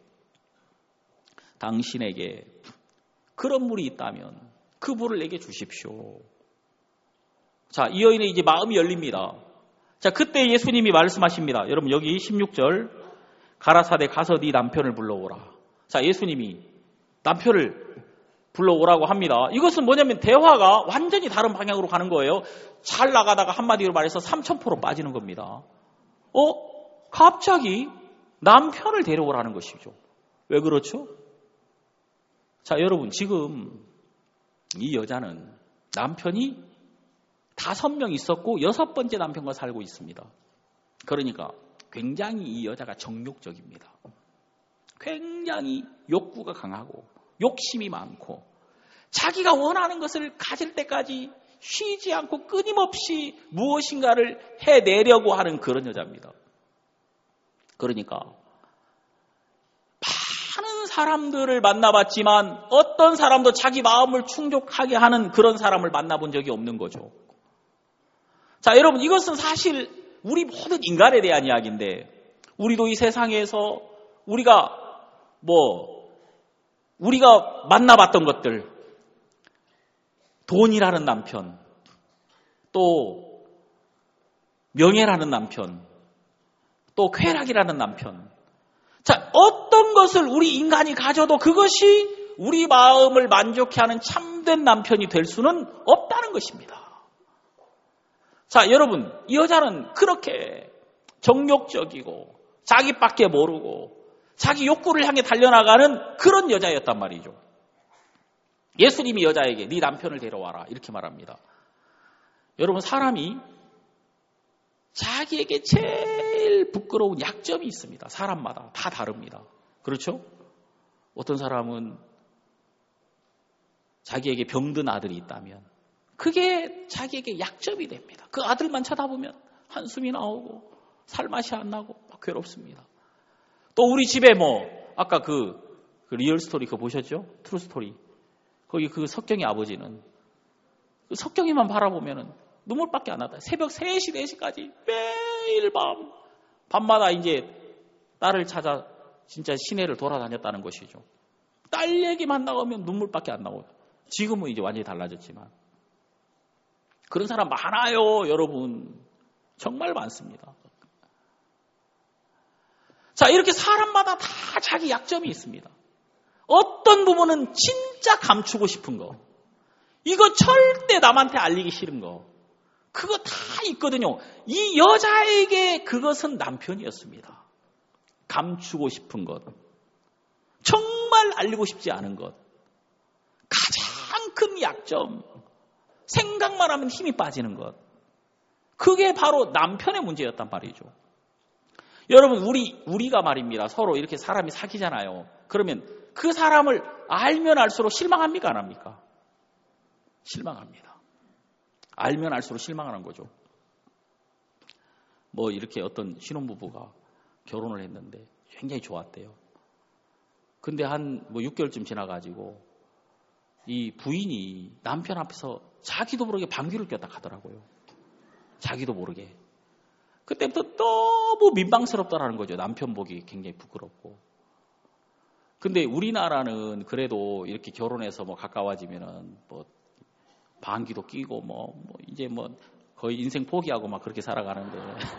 당신에게 그런 물이 있다면 그 물을 내게 주십시오. 자, 이 여인의 이제 마음이 열립니다. 자, 그때 예수님이 말씀하십니다. 여러분 여기 십육 절 가라사대 가서 네 남편을 불러오라. 자, 예수님이 남편을 불러오라고 합니다. 이것은 뭐냐면 대화가 완전히 다른 방향으로 가는 거예요. 잘 나가다가 한마디로 말해서 삼천포로 빠지는 겁니다. 어? 갑자기 남편을 데려오라는 것이죠. 왜 그렇죠? 자, 여러분 지금 이 여자는 남편이 다섯 명 있었고 여섯 번째 남편과 살고 있습니다. 그러니까 굉장히 이 여자가 정욕적입니다. 굉장히 욕구가 강하고 욕심이 많고 자기가 원하는 것을 가질 때까지 쉬지 않고 끊임없이 무엇인가를 해내려고 하는 그런 여자입니다. 그러니까 많은 사람들을 만나봤지만 어떤 사람도 자기 마음을 충족하게 하는 그런 사람을 만나본 적이 없는 거죠. 자, 여러분 이것은 사실 우리 모든 인간에 대한 이야기인데 우리도 이 세상에서 우리가 뭐 우리가 만나봤던 것들, 돈이라는 남편, 또 명예라는 남편, 또 쾌락이라는 남편. 자, 어떤 것을 우리 인간이 가져도 그것이 우리 마음을 만족해 하는 참된 남편이 될 수는 없다는 것입니다. 자, 여러분, 이 여자는 그렇게 정욕적이고 자기밖에 모르고 자기 욕구를 향해 달려나가는 그런 여자였단 말이죠. 예수님이 여자에게 네 남편을 데려와라 이렇게 말합니다. 여러분 사람이 자기에게 제일 부끄러운 약점이 있습니다. 사람마다 다 다릅니다. 그렇죠? 어떤 사람은 자기에게 병든 아들이 있다면 그게 자기에게 약점이 됩니다. 그 아들만 쳐다보면 한숨이 나오고 살맛이 안 나고 막 괴롭습니다. 또 우리 집에 뭐 아까 그, 그 리얼 스토리 그거 보셨죠? 트루 스토리. 거기 그 석경이 아버지는 그 석경이만 바라보면은 눈물밖에 안 나다. 새벽 세 시, 네 시까지 매일 밤 밤마다 이제 딸을 찾아 진짜 시내를 돌아다녔다는 것이죠. 딸 얘기만 나오면 눈물밖에 안 나오고. 지금은 이제 완전히 달라졌지만 그런 사람 많아요, 여러분. 정말 많습니다. 자, 이렇게 사람마다 다 자기 약점이 있습니다. 어떤 부분은 진짜 감추고 싶은 거, 이거 절대 남한테 알리기 싫은 거, 그거 다 있거든요. 이 여자에게 그것은 남편이었습니다. 감추고 싶은 것, 정말 알리고 싶지 않은 것, 가장 큰 약점, 생각만 하면 힘이 빠지는 것, 그게 바로 남편의 문제였단 말이죠. 여러분, 우리, 우리가 말입니다. 서로 이렇게 사람이 사귀잖아요. 그러면 그 사람을 알면 알수록 실망합니까? 안 합니까? 실망합니다. 알면 알수록 실망하는 거죠. 뭐 이렇게 어떤 신혼부부가 결혼을 했는데 굉장히 좋았대요. 근데 한 뭐 육 개월쯤 지나가지고 이 부인이 남편 앞에서 자기도 모르게 방귀를 꼈다 가더라고요. 자기도 모르게. 그때부터 너무 민망스럽다라는 거죠. 남편 보기 굉장히 부끄럽고. 근데 우리나라는 그래도 이렇게 결혼해서 뭐 가까워지면은 뭐 방귀도 끼고 뭐, 뭐 이제 뭐 거의 인생 포기하고 막 그렇게 살아가는데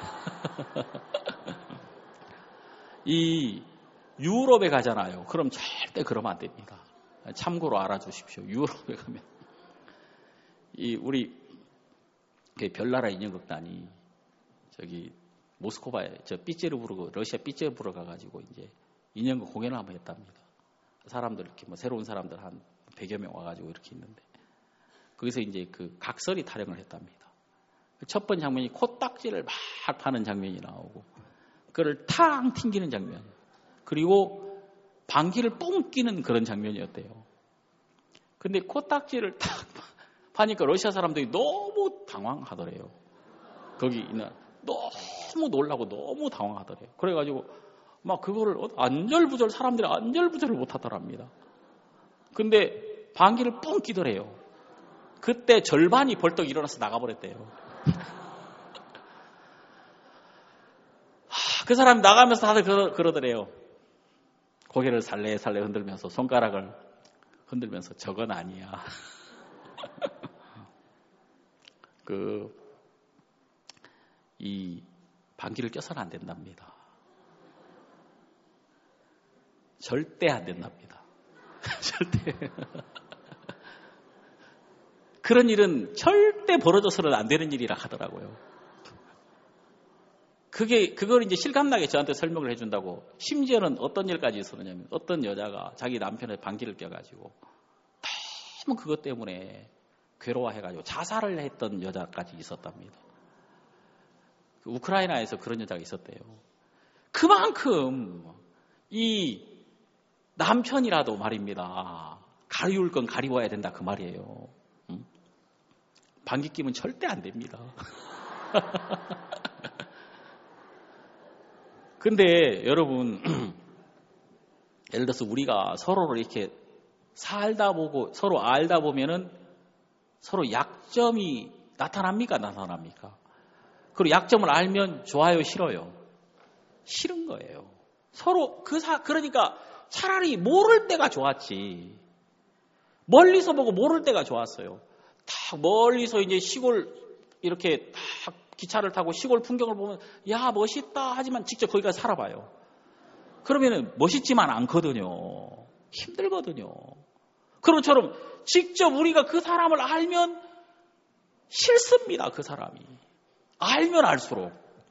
이 유럽에 가잖아요. 그럼 절대 그러면 안 됩니다. 참고로 알아주십시오. 유럽에 가면 이 우리 별나라 인형극단이 저기 모스크바에 저 삐제르부르크 러시아 삐제르부르크 가가지고 이제 인형극 공연을 한번 했답니다. 사람들 이렇게 뭐 새로운 사람들 한 백여 명 와가지고 이렇게 있는데 거기서 이제 그 각설이 타령을 했답니다. 첫 번째 장면이 코딱지를 막 파는 장면이 나오고 그걸 탕 튕기는 장면 그리고 방귀를 뿡 끼는 그런 장면이었대요. 근데 코딱지를 탁 파니까 러시아 사람들이 너무 당황하더래요. 거기 있는 너무 놀라고 너무 당황하더래요. 그래가지고 막 그거를 안절부절 사람들이 안절부절을 못하더랍니다. 근데 방귀를 뿡 끼더래요. 그때 절반이 벌떡 일어나서 나가버렸대요. 하, 그 사람이 나가면서 다들 그러, 그러더래요. 고개를 살래살래 흔들면서 손가락을 흔들면서 저건 아니야. 그 이 방귀를 껴서는 안 된답니다. 절대 안 된답니다. 절대. 그런 일은 절대 벌어져서는 안 되는 일이라 하더라고요. 그게, 그걸 이제 실감나게 저한테 설명을 해준다고. 심지어는 어떤 일까지 있었냐면, 어떤 여자가 자기 남편의 방귀를 껴가지고, 너무 그것 때문에 괴로워해가지고 자살을 했던 여자까지 있었답니다. 우크라이나에서 그런 여자가 있었대요. 그만큼, 이 남편이라도 말입니다. 가리울 건 가리워야 된다 그 말이에요. 응? 방귀 끼면 절대 안 됩니다. 근데 여러분 예를 들어서 우리가 서로를 이렇게 살다 보고 서로 알다 보면은 서로 약점이 나타납니까? 나타납니까? 그리고 약점을 알면 좋아요, 싫어요? 싫은 거예요. 서로 그 사, 그러니까 차라리 모를 때가 좋았지. 멀리서 보고 모를 때가 좋았어요. 딱 멀리서 이제 시골 이렇게 딱 기차를 타고 시골 풍경을 보면 야 멋있다 하지만 직접 거기 가서 살아봐요. 그러면은 멋있지만 않거든요. 힘들거든요. 그런 것처럼 직접 우리가 그 사람을 알면 싫습니다. 그 사람이. 알면 알수록.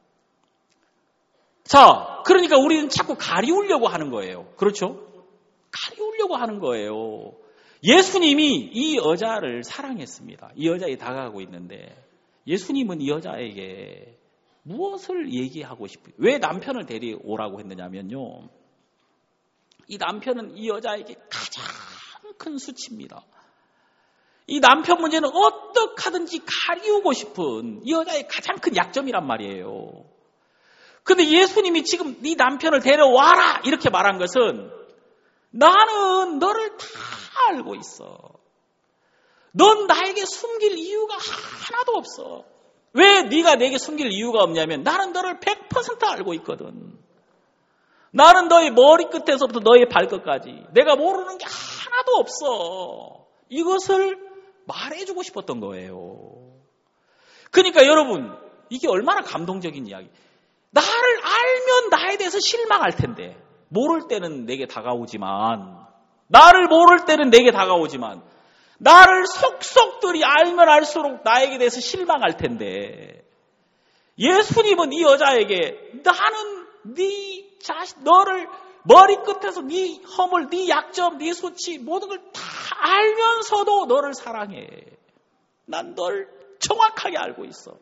자, 그러니까 우리는 자꾸 가리우려고 하는 거예요. 그렇죠? 가리우려고 하는 거예요. 예수님이 이 여자를 사랑했습니다. 이 여자에 다가가고 있는데 예수님은 이 여자에게 무엇을 얘기하고 싶어요? 왜 남편을 데려오라고 했느냐면요. 이 남편은 이 여자에게 가장 큰 수치입니다. 이 남편 문제는 어떻게 하든지 가리우고 싶은 이 여자의 가장 큰 약점이란 말이에요. 근데 예수님이 지금 네 남편을 데려와라 이렇게 말한 것은 나는 너를 다 알고 있어. 넌 나에게 숨길 이유가 하나도 없어. 왜 네가 내게 숨길 이유가 없냐면 나는 너를 백 퍼센트 알고 있거든. 나는 너의 머리끝에서부터 너의 발끝까지 내가 모르는 게 하나도 없어. 이것을 말해주고 싶었던 거예요. 그러니까 여러분 이게 얼마나 감동적인 이야기. 나를 알면 나에 대해서 실망할 텐데 모를 때는 내게 다가오지만 나를 모를 때는 내게 다가오지만 나를 속속들이 알면 알수록 나에게 대해서 실망할 텐데 예수님은 이 여자에게 나는 네 자신 너를 머리끝에서 네 허물, 네 약점, 네 수치 모든 걸 다 알면서도 너를 사랑해. 난 널 정확하게 알고 있어.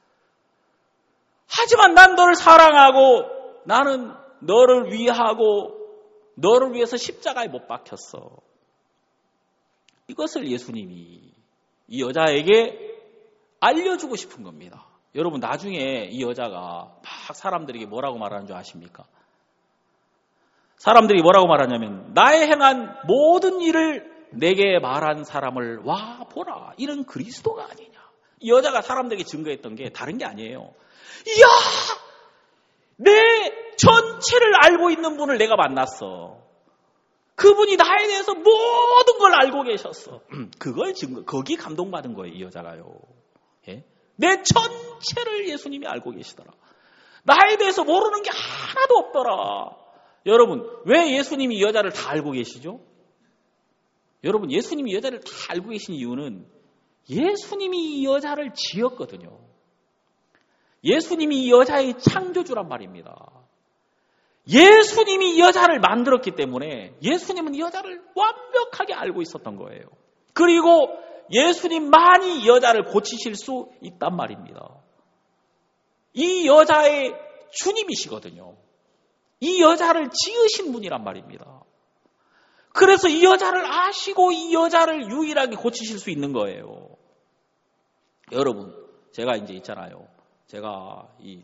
하지만 난 너를 사랑하고 나는 너를 위하고 너를 위해서 십자가에 못 박혔어. 이것을 예수님이 이 여자에게 알려주고 싶은 겁니다. 여러분 나중에 이 여자가 막 사람들에게 뭐라고 말하는 줄 아십니까? 사람들이 뭐라고 말하냐면 나의 행한 모든 일을 내게 말한 사람을 와 보라. 이런 그리스도가 아니냐. 이 여자가 사람들에게 증거했던 게 다른 게 아니에요. 이야! 내 전체를 알고 있는 분을 내가 만났어. 그분이 나에 대해서 모든 걸 알고 계셨어. 그걸 지금 거기 감동받은 거예요, 이 여자가요. 예? 내 전체를 예수님이 알고 계시더라. 나에 대해서 모르는 게 하나도 없더라. 여러분, 왜 예수님이 이 여자를 다 알고 계시죠? 여러분, 예수님이 이 여자를 다 알고 계신 이유는 예수님이 이 여자를 지었거든요. 예수님이 이 여자의 창조주란 말입니다. 예수님이 이 여자를 만들었기 때문에 예수님은 이 여자를 완벽하게 알고 있었던 거예요. 그리고 예수님만이 이 여자를 고치실 수 있단 말입니다. 이 여자의 주님이시거든요. 이 여자를 지으신 분이란 말입니다. 그래서 이 여자를 아시고 이 여자를 유일하게 고치실 수 있는 거예요. 여러분, 제가 이제 있잖아요. 제가 이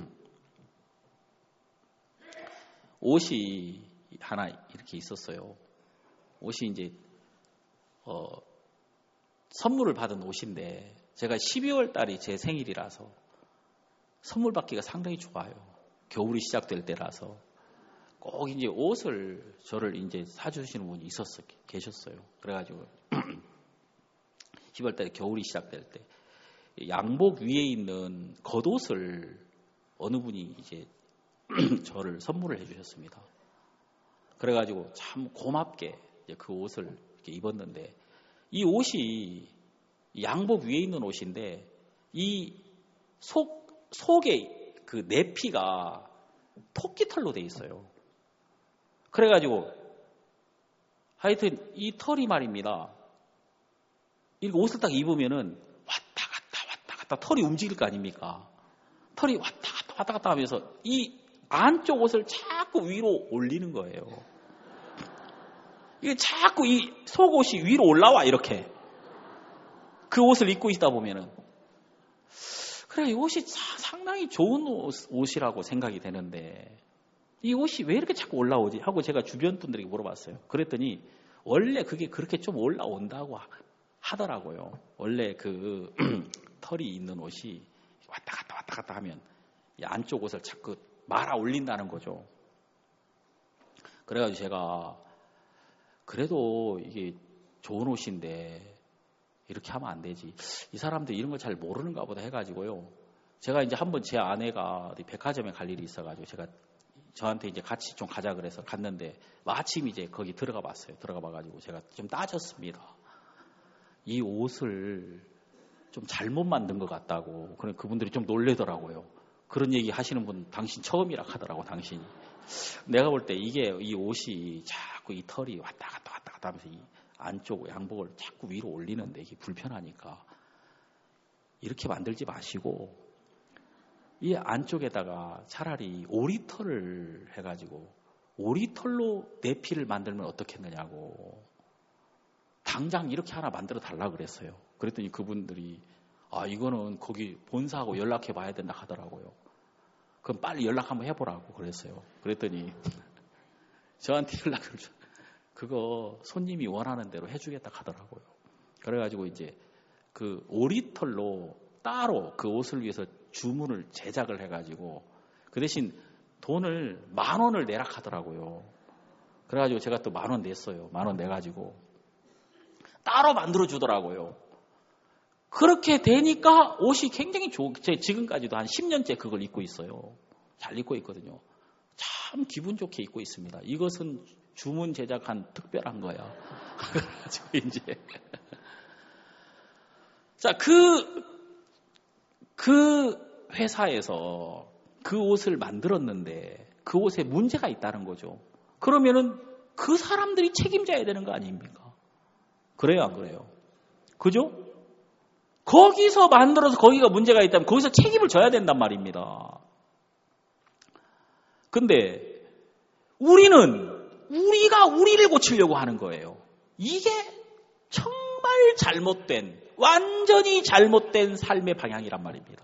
옷이 하나 이렇게 있었어요. 옷이 이제 어, 선물을 받은 옷인데 제가 십이월 달이 제 생일이라서 선물 받기가 상당히 좋아요. 겨울이 시작될 때라서 꼭 이제 옷을 저를 이제 사주시는 분이 있었어 계셨어요. 그래가지고 십이월 달에 겨울이 시작될 때 양복 위에 있는 겉옷을 어느 분이 이제 저를 선물을 해주셨습니다. 그래가지고 참 고맙게 이제 그 옷을 이렇게 입었는데 이 옷이 양복 위에 있는 옷인데 이 속 속에 그 내피가 토끼털로 돼 있어요. 그래가지고 하여튼 이 털이 말입니다. 이 옷을 딱 입으면은 왔다 갔다 왔다 갔다 털이 움직일 거 아닙니까? 털이 왔다 갔다 왔다 갔다 하면서 이 안쪽 옷을 자꾸 위로 올리는 거예요. 이게 자꾸 이 속옷이 위로 올라와 이렇게. 그 옷을 입고 있다 보면은 그래 이 옷이 상당히 좋은 옷, 옷이라고 생각이 되는데 이 옷이 왜 이렇게 자꾸 올라오지? 하고 제가 주변 분들에게 물어봤어요. 그랬더니 원래 그게 그렇게 좀 올라온다고 하더라고요. 원래 그 털이 있는 옷이 왔다 갔다 왔다 갔다 하면 이 안쪽 옷을 자꾸 말아 올린다는 거죠. 그래가지고 제가 그래도 이게 좋은 옷인데 이렇게 하면 안 되지. 이 사람들 이런 걸 잘 모르는가 보다 해가지고요. 제가 이제 한번 제 아내가 백화점에 갈 일이 있어가지고 제가 저한테 이제 같이 좀 가자 그래서 갔는데 마침 이제 거기 들어가 봤어요. 들어가 봐가지고 제가 좀 따졌습니다. 이 옷을 좀 잘못 만든 것 같다고. 그래 그분들이 좀 놀래더라고요. 그런 얘기 하시는 분 당신 처음이라 하더라고 당신이. 내가 볼 때 이게 이 옷이 자꾸 이 털이 왔다 갔다 왔다 갔다 하면서 이 안쪽 양복을 자꾸 위로 올리는데 이게 불편하니까 이렇게 만들지 마시고 이 안쪽에다가 차라리 오리털을 해가지고 오리털로 내피를 만들면 어떻겠느냐고 당장 이렇게 하나 만들어 달라고 그랬어요. 그랬더니 그분들이 아 이거는 거기 본사하고 연락해 봐야 된다 하더라고요. 그럼 빨리 연락 한번 해보라고 그랬어요. 그랬더니 저한테 연락을 줘. 그거 손님이 원하는 대로 해주겠다 하더라고요. 그래가지고 이제 그 오리털로 따로 그 옷을 위해서 주문을 제작을 해가지고 그 대신 돈을 만 원을 내라 하더라고요. 그래가지고 제가 또 만 원 냈어요. 만 원 내가지고 따로 만들어 주더라고요. 그렇게 되니까 옷이 굉장히 좋, 제 지금까지도 한 십 년째 그걸 입고 있어요. 잘 입고 있거든요. 참 기분 좋게 입고 있습니다. 이것은 주문 제작한 특별한 거야. 그래가지고 이제 자, 그, 그 회사에서 그 옷을 만들었는데 그 옷에 문제가 있다는 거죠. 그러면은 그 사람들이 책임져야 되는 거 아닙니까? 그래요, 안 그래요? 그죠? 거기서 만들어서 거기가 문제가 있다면 거기서 책임을 져야 된단 말입니다. 근데 우리는 우리가 우리를 고치려고 하는 거예요. 이게 정말 잘못된, 완전히 잘못된 삶의 방향이란 말입니다.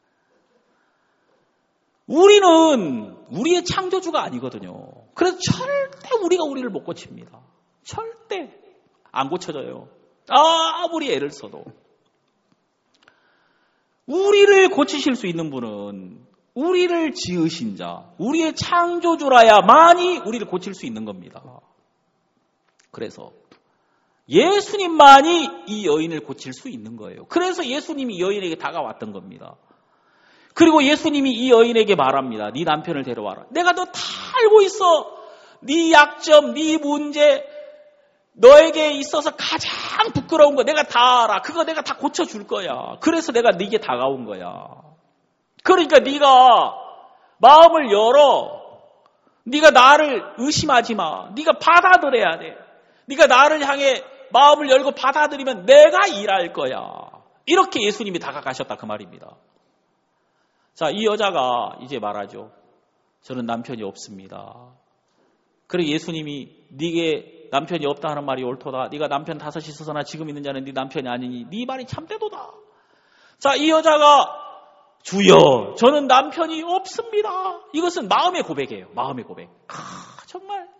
우리는 우리의 창조주가 아니거든요. 그래서 절대 우리가 우리를 못 고칩니다. 절대 안 고쳐져요. 아무리 애를 써도. 우리를 고치실 수 있는 분은 우리를 지으신 자, 우리의 창조주라야만이 우리를 고칠 수 있는 겁니다. 그래서 예수님만이 이 여인을 고칠 수 있는 거예요. 그래서 예수님이 여인에게 다가왔던 겁니다. 그리고 예수님이 이 여인에게 말합니다. 네 남편을 데려와라. 내가 너 다 알고 있어. 네 약점, 네 문제, 너에게 있어서 가장 부끄러운 거 내가 다 알아. 그거 내가 다 고쳐줄 거야. 그래서 내가 네게 다가온 거야. 그러니까 네가 마음을 열어. 네가 나를 의심하지 마. 네가 받아들여야 돼. 네가 나를 향해 마음을 열고 받아들이면 내가 일할 거야. 이렇게 예수님이 다가가셨다 그 말입니다. 자, 이 여자가 이제 말하죠. 저는 남편이 없습니다. 그리고 예수님이 네게 남편이 없다 하는 말이 옳도다. 네가 남편 다섯이 있어서나 지금 있는 자는 네 남편이 아니니 네 말이 참되도다. 자, 이 여자가 주여, 저는 남편이 없습니다. 이것은 마음의 고백이에요. 마음의 고백. 아, 정말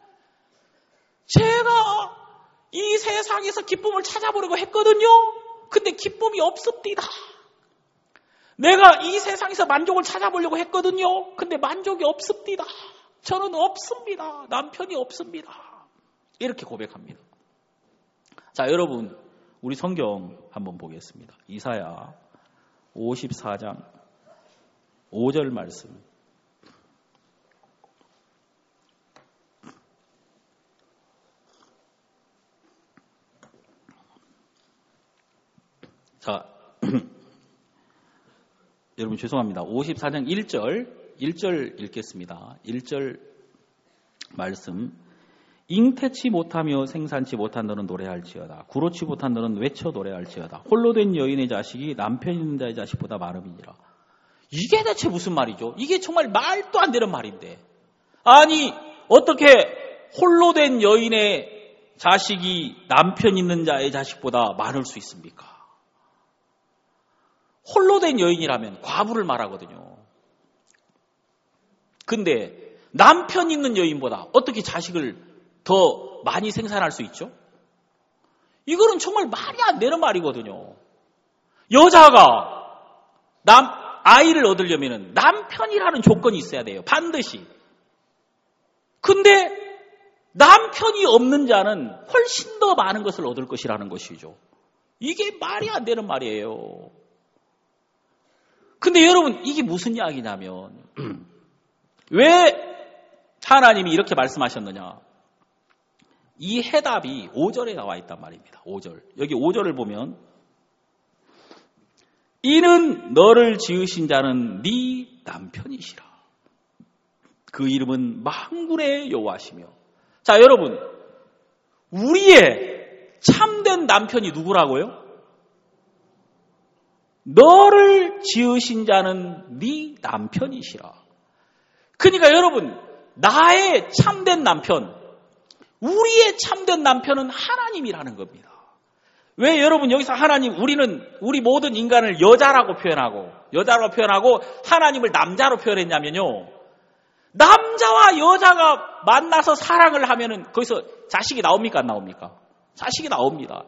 제가 이 세상에서 기쁨을 찾아보려고 했거든요. 근데 기쁨이 없습니다. 내가 이 세상에서 만족을 찾아보려고 했거든요. 근데 만족이 없습니다. 저는 없습니다. 남편이 없습니다. 이렇게 고백합니다. 자, 여러분, 우리 성경 한번 보겠습니다. 이사야 오십사 장 오 절 말씀. 자, 여러분 죄송합니다. 오십사 장 일 절, 일 절 읽겠습니다. 일 절 말씀. 잉태치 못하며 생산치 못한 너는 노래할지어다. 구로치 못한 너는 외쳐 노래할지어다. 홀로 된 여인의 자식이 남편 있는 자의 자식보다 많음이니라. 이게 대체 무슨 말이죠? 이게 정말 말도 안 되는 말인데. 아니, 어떻게 홀로 된 여인의 자식이 남편 있는 자의 자식보다 많을 수 있습니까? 홀로 된 여인이라면 과부를 말하거든요. 근데 남편 있는 여인보다 어떻게 자식을 더 많이 생산할 수 있죠? 이거는 정말 말이 안 되는 말이거든요. 여자가 남, 아이를 얻으려면 남편이라는 조건이 있어야 돼요. 반드시. 근데 남편이 없는 자는 훨씬 더 많은 것을 얻을 것이라는 것이죠. 이게 말이 안 되는 말이에요. 근데 여러분, 이게 무슨 이야기냐면 왜 하나님이 이렇게 말씀하셨느냐? 이 해답이 오 절에 나와 있단 말입니다. 오 절. 여기 오 절을 보면 이는 너를 지으신 자는 네 남편이시라. 그 이름은 만군의 여호와시며. 자, 여러분, 우리의 참된 남편이 누구라고요? 너를 지으신 자는 네 남편이시라. 그러니까 여러분, 나의 참된 남편, 우리의 참된 남편은 하나님이라는 겁니다. 왜 여러분 여기서 하나님, 우리는 우리 모든 인간을 여자라고 표현하고 여자라고 표현하고 하나님을 남자로 표현했냐면요. 남자와 여자가 만나서 사랑을 하면은 거기서 자식이 나옵니까 안 나옵니까? 자식이 나옵니다.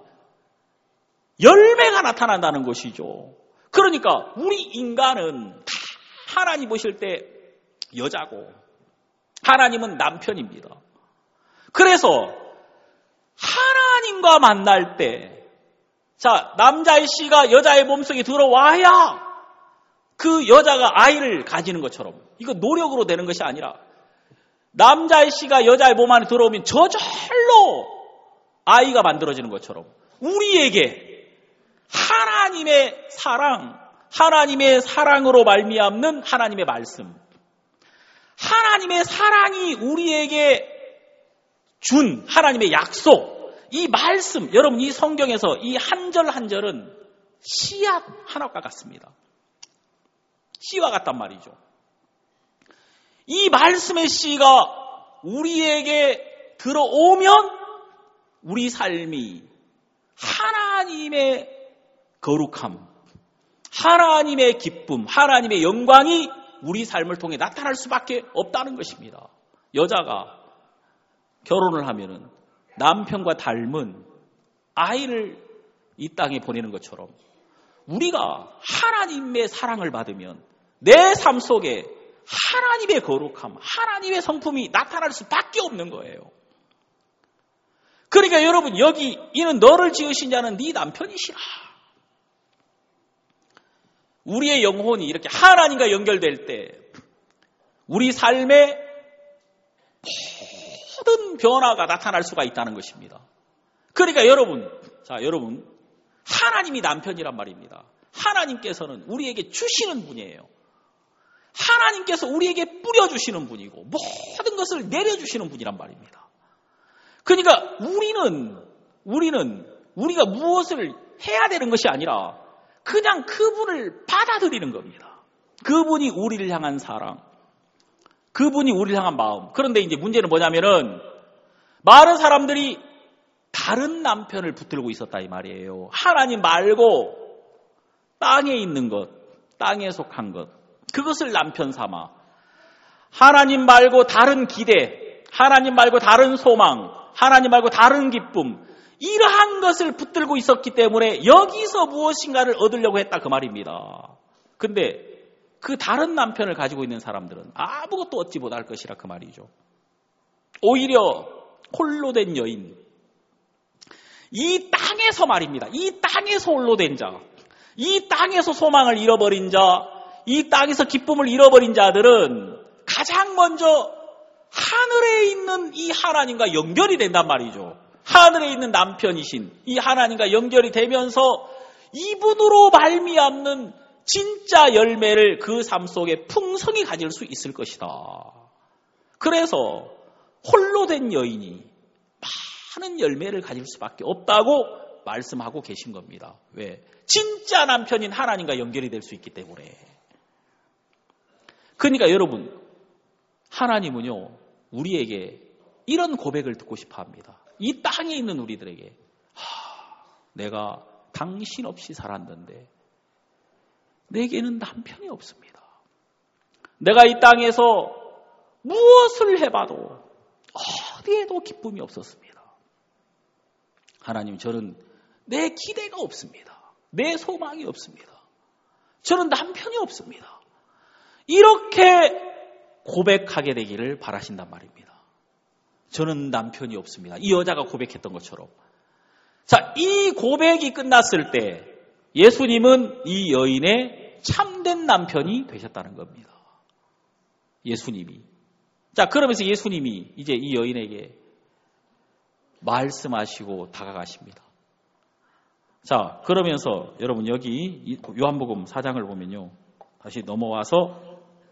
열매가 나타난다는 것이죠. 그러니까 우리 인간은 다 하나님 보실 때 여자고 하나님은 남편입니다. 그래서 하나님과 만날 때 자, 남자의 씨가 여자의 몸속에 들어와야 그 여자가 아이를 가지는 것처럼, 이거 노력으로 되는 것이 아니라 남자의 씨가 여자의 몸 안에 들어오면 저절로 아이가 만들어지는 것처럼 우리에게 하나님의 사랑, 하나님의 사랑으로 말미암는 하나님의 말씀, 하나님의 사랑이 우리에게 준 하나님의 약속, 이 말씀, 여러분 이 성경에서 이 한 절 한 절은 씨앗 하나과 같습니다. 씨와 같단 말이죠. 이 말씀의 씨가 우리에게 들어오면 우리 삶이 하나님의 거룩함, 하나님의 기쁨, 하나님의 영광이 우리 삶을 통해 나타날 수밖에 없다는 것입니다. 여자가 결혼을 하면은 남편과 닮은 아이를 이 땅에 보내는 것처럼 우리가 하나님의 사랑을 받으면 내 삶 속에 하나님의 거룩함, 하나님의 성품이 나타날 수밖에 없는 거예요. 그러니까 여러분, 여기 이는 너를 지으신 자는 네 남편이시라. 우리의 영혼이 이렇게 하나님과 연결될 때 우리 삶에 모든 변화가 나타날 수가 있다는 것입니다. 그러니까 여러분, 자, 여러분, 하나님이 남편이란 말입니다. 하나님께서는 우리에게 주시는 분이에요. 하나님께서 우리에게 뿌려주시는 분이고 모든 것을 내려주시는 분이란 말입니다. 그러니까 우리는 우리는 우리가 무엇을 해야 되는 것이 아니라 그냥 그분을 받아들이는 겁니다. 그분이 우리를 향한 사랑, 그분이 우리를 향한 마음. 그런데 이제 문제는 뭐냐면은 많은 사람들이 다른 남편을 붙들고 있었다 이 말이에요. 하나님 말고 땅에 있는 것, 땅에 속한 것, 그것을 남편 삼아 하나님 말고 다른 기대, 하나님 말고 다른 소망, 하나님 말고 다른 기쁨, 이러한 것을 붙들고 있었기 때문에 여기서 무엇인가를 얻으려고 했다 그 말입니다. 근데 그 다른 남편을 가지고 있는 사람들은 아무것도 얻지 못할 것이라 그 말이죠. 오히려 홀로 된 여인, 이 땅에서 말입니다. 이 땅에서 홀로 된 자, 이 땅에서 소망을 잃어버린 자, 이 땅에서 기쁨을 잃어버린 자들은 가장 먼저 하늘에 있는 이 하나님과 연결이 된단 말이죠. 하늘에 있는 남편이신 이 하나님과 연결이 되면서 이분으로 말미암는 진짜 열매를 그 삶 속에 풍성히 가질 수 있을 것이다. 그래서 홀로 된 여인이 많은 열매를 가질 수밖에 없다고 말씀하고 계신 겁니다. 왜? 진짜 남편인 하나님과 연결이 될 수 있기 때문에. 그러니까 여러분, 하나님은요, 우리에게 이런 고백을 듣고 싶어 합니다. 이 땅에 있는 우리들에게, 하, 내가 당신 없이 살았는데 내게는 남편이 없습니다. 내가 이 땅에서 무엇을 해봐도 어디에도 기쁨이 없었습니다. 하나님, 저는 내 기대가 없습니다. 내 소망이 없습니다. 저는 남편이 없습니다. 이렇게 고백하게 되기를 바라신단 말입니다. 저는 남편이 없습니다. 이 여자가 고백했던 것처럼. 자, 이 고백이 끝났을 때 예수님은 이 여인의 참된 남편이 되셨다는 겁니다. 예수님이. 자, 그러면서 예수님이 이제 이 여인에게 말씀하시고 다가가십니다. 자, 그러면서 여러분 여기 요한복음 사 장을 보면요. 다시 넘어와서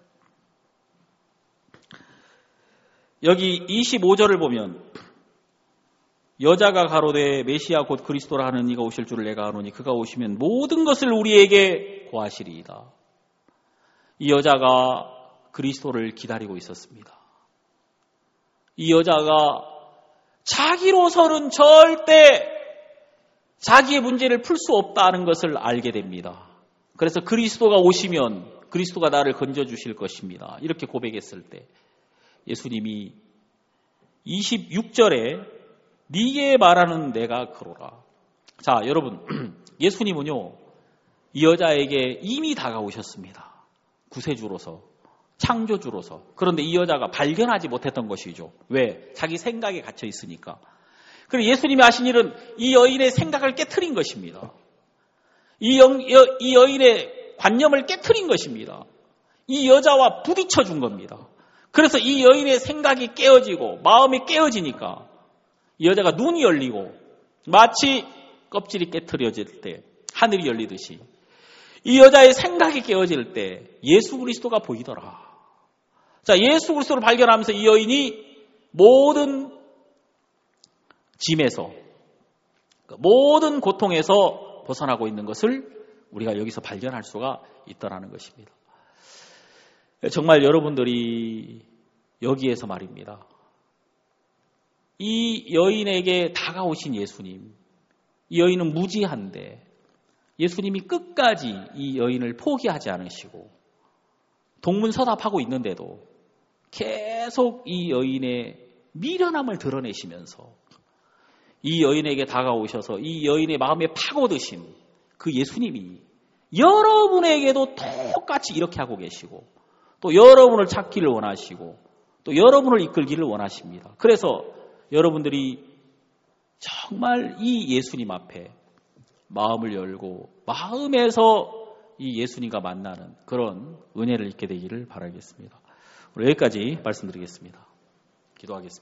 여기 이십오 절을 보면 여자가 가로되 메시아 곧 그리스도라 하는 이가 오실 줄을 내가 아노니 그가 오시면 모든 것을 우리에게 고하시리이다. 이 여자가 그리스도를 기다리고 있었습니다. 이 여자가 자기로서는 절대 자기의 문제를 풀 수 없다는 것을 알게 됩니다. 그래서 그리스도가 오시면 그리스도가 나를 건져주실 것입니다. 이렇게 고백했을 때 예수님이 이십육 절에 네게 말하는 내가 그로라. 자, 여러분, 예수님은요, 이 여자에게 이미 다가오셨습니다. 구세주로서, 창조주로서. 그런데 이 여자가 발견하지 못했던 것이죠. 왜? 자기 생각에 갇혀 있으니까. 그리고 예수님이 하신 일은 이 여인의 생각을 깨트린 것입니다. 이, 여, 이 여인의 관념을 깨트린 것입니다. 이 여자와 부딪혀 준 겁니다. 그래서 이 여인의 생각이 깨어지고 마음이 깨어지니까 이 여자가 눈이 열리고 마치 껍질이 깨트려질 때 하늘이 열리듯이 이 여자의 생각이 깨어질 때 예수 그리스도가 보이더라. 자, 예수 그리스도를 발견하면서 이 여인이 모든 짐에서 모든 고통에서 벗어나고 있는 것을 우리가 여기서 발견할 수가 있다는 것입니다. 정말 여러분들이 여기에서 말입니다. 이 여인에게 다가오신 예수님, 이 여인은 무지한데 예수님이 끝까지 이 여인을 포기하지 않으시고 동문서답하고 있는데도 계속 이 여인의 미련함을 드러내시면서 이 여인에게 다가오셔서 이 여인의 마음에 파고드신 그 예수님이 여러분에게도 똑같이 이렇게 하고 계시고 또 여러분을 찾기를 원하시고 또 여러분을 이끌기를 원하십니다. 그래서 여러분들이 정말 이 예수님 앞에 마음을 열고 마음에서 이 예수님과 만나는 그런 은혜를 잊게 되기를 바라겠습니다. 오늘 여기까지 말씀드리겠습니다. 기도하겠습니다.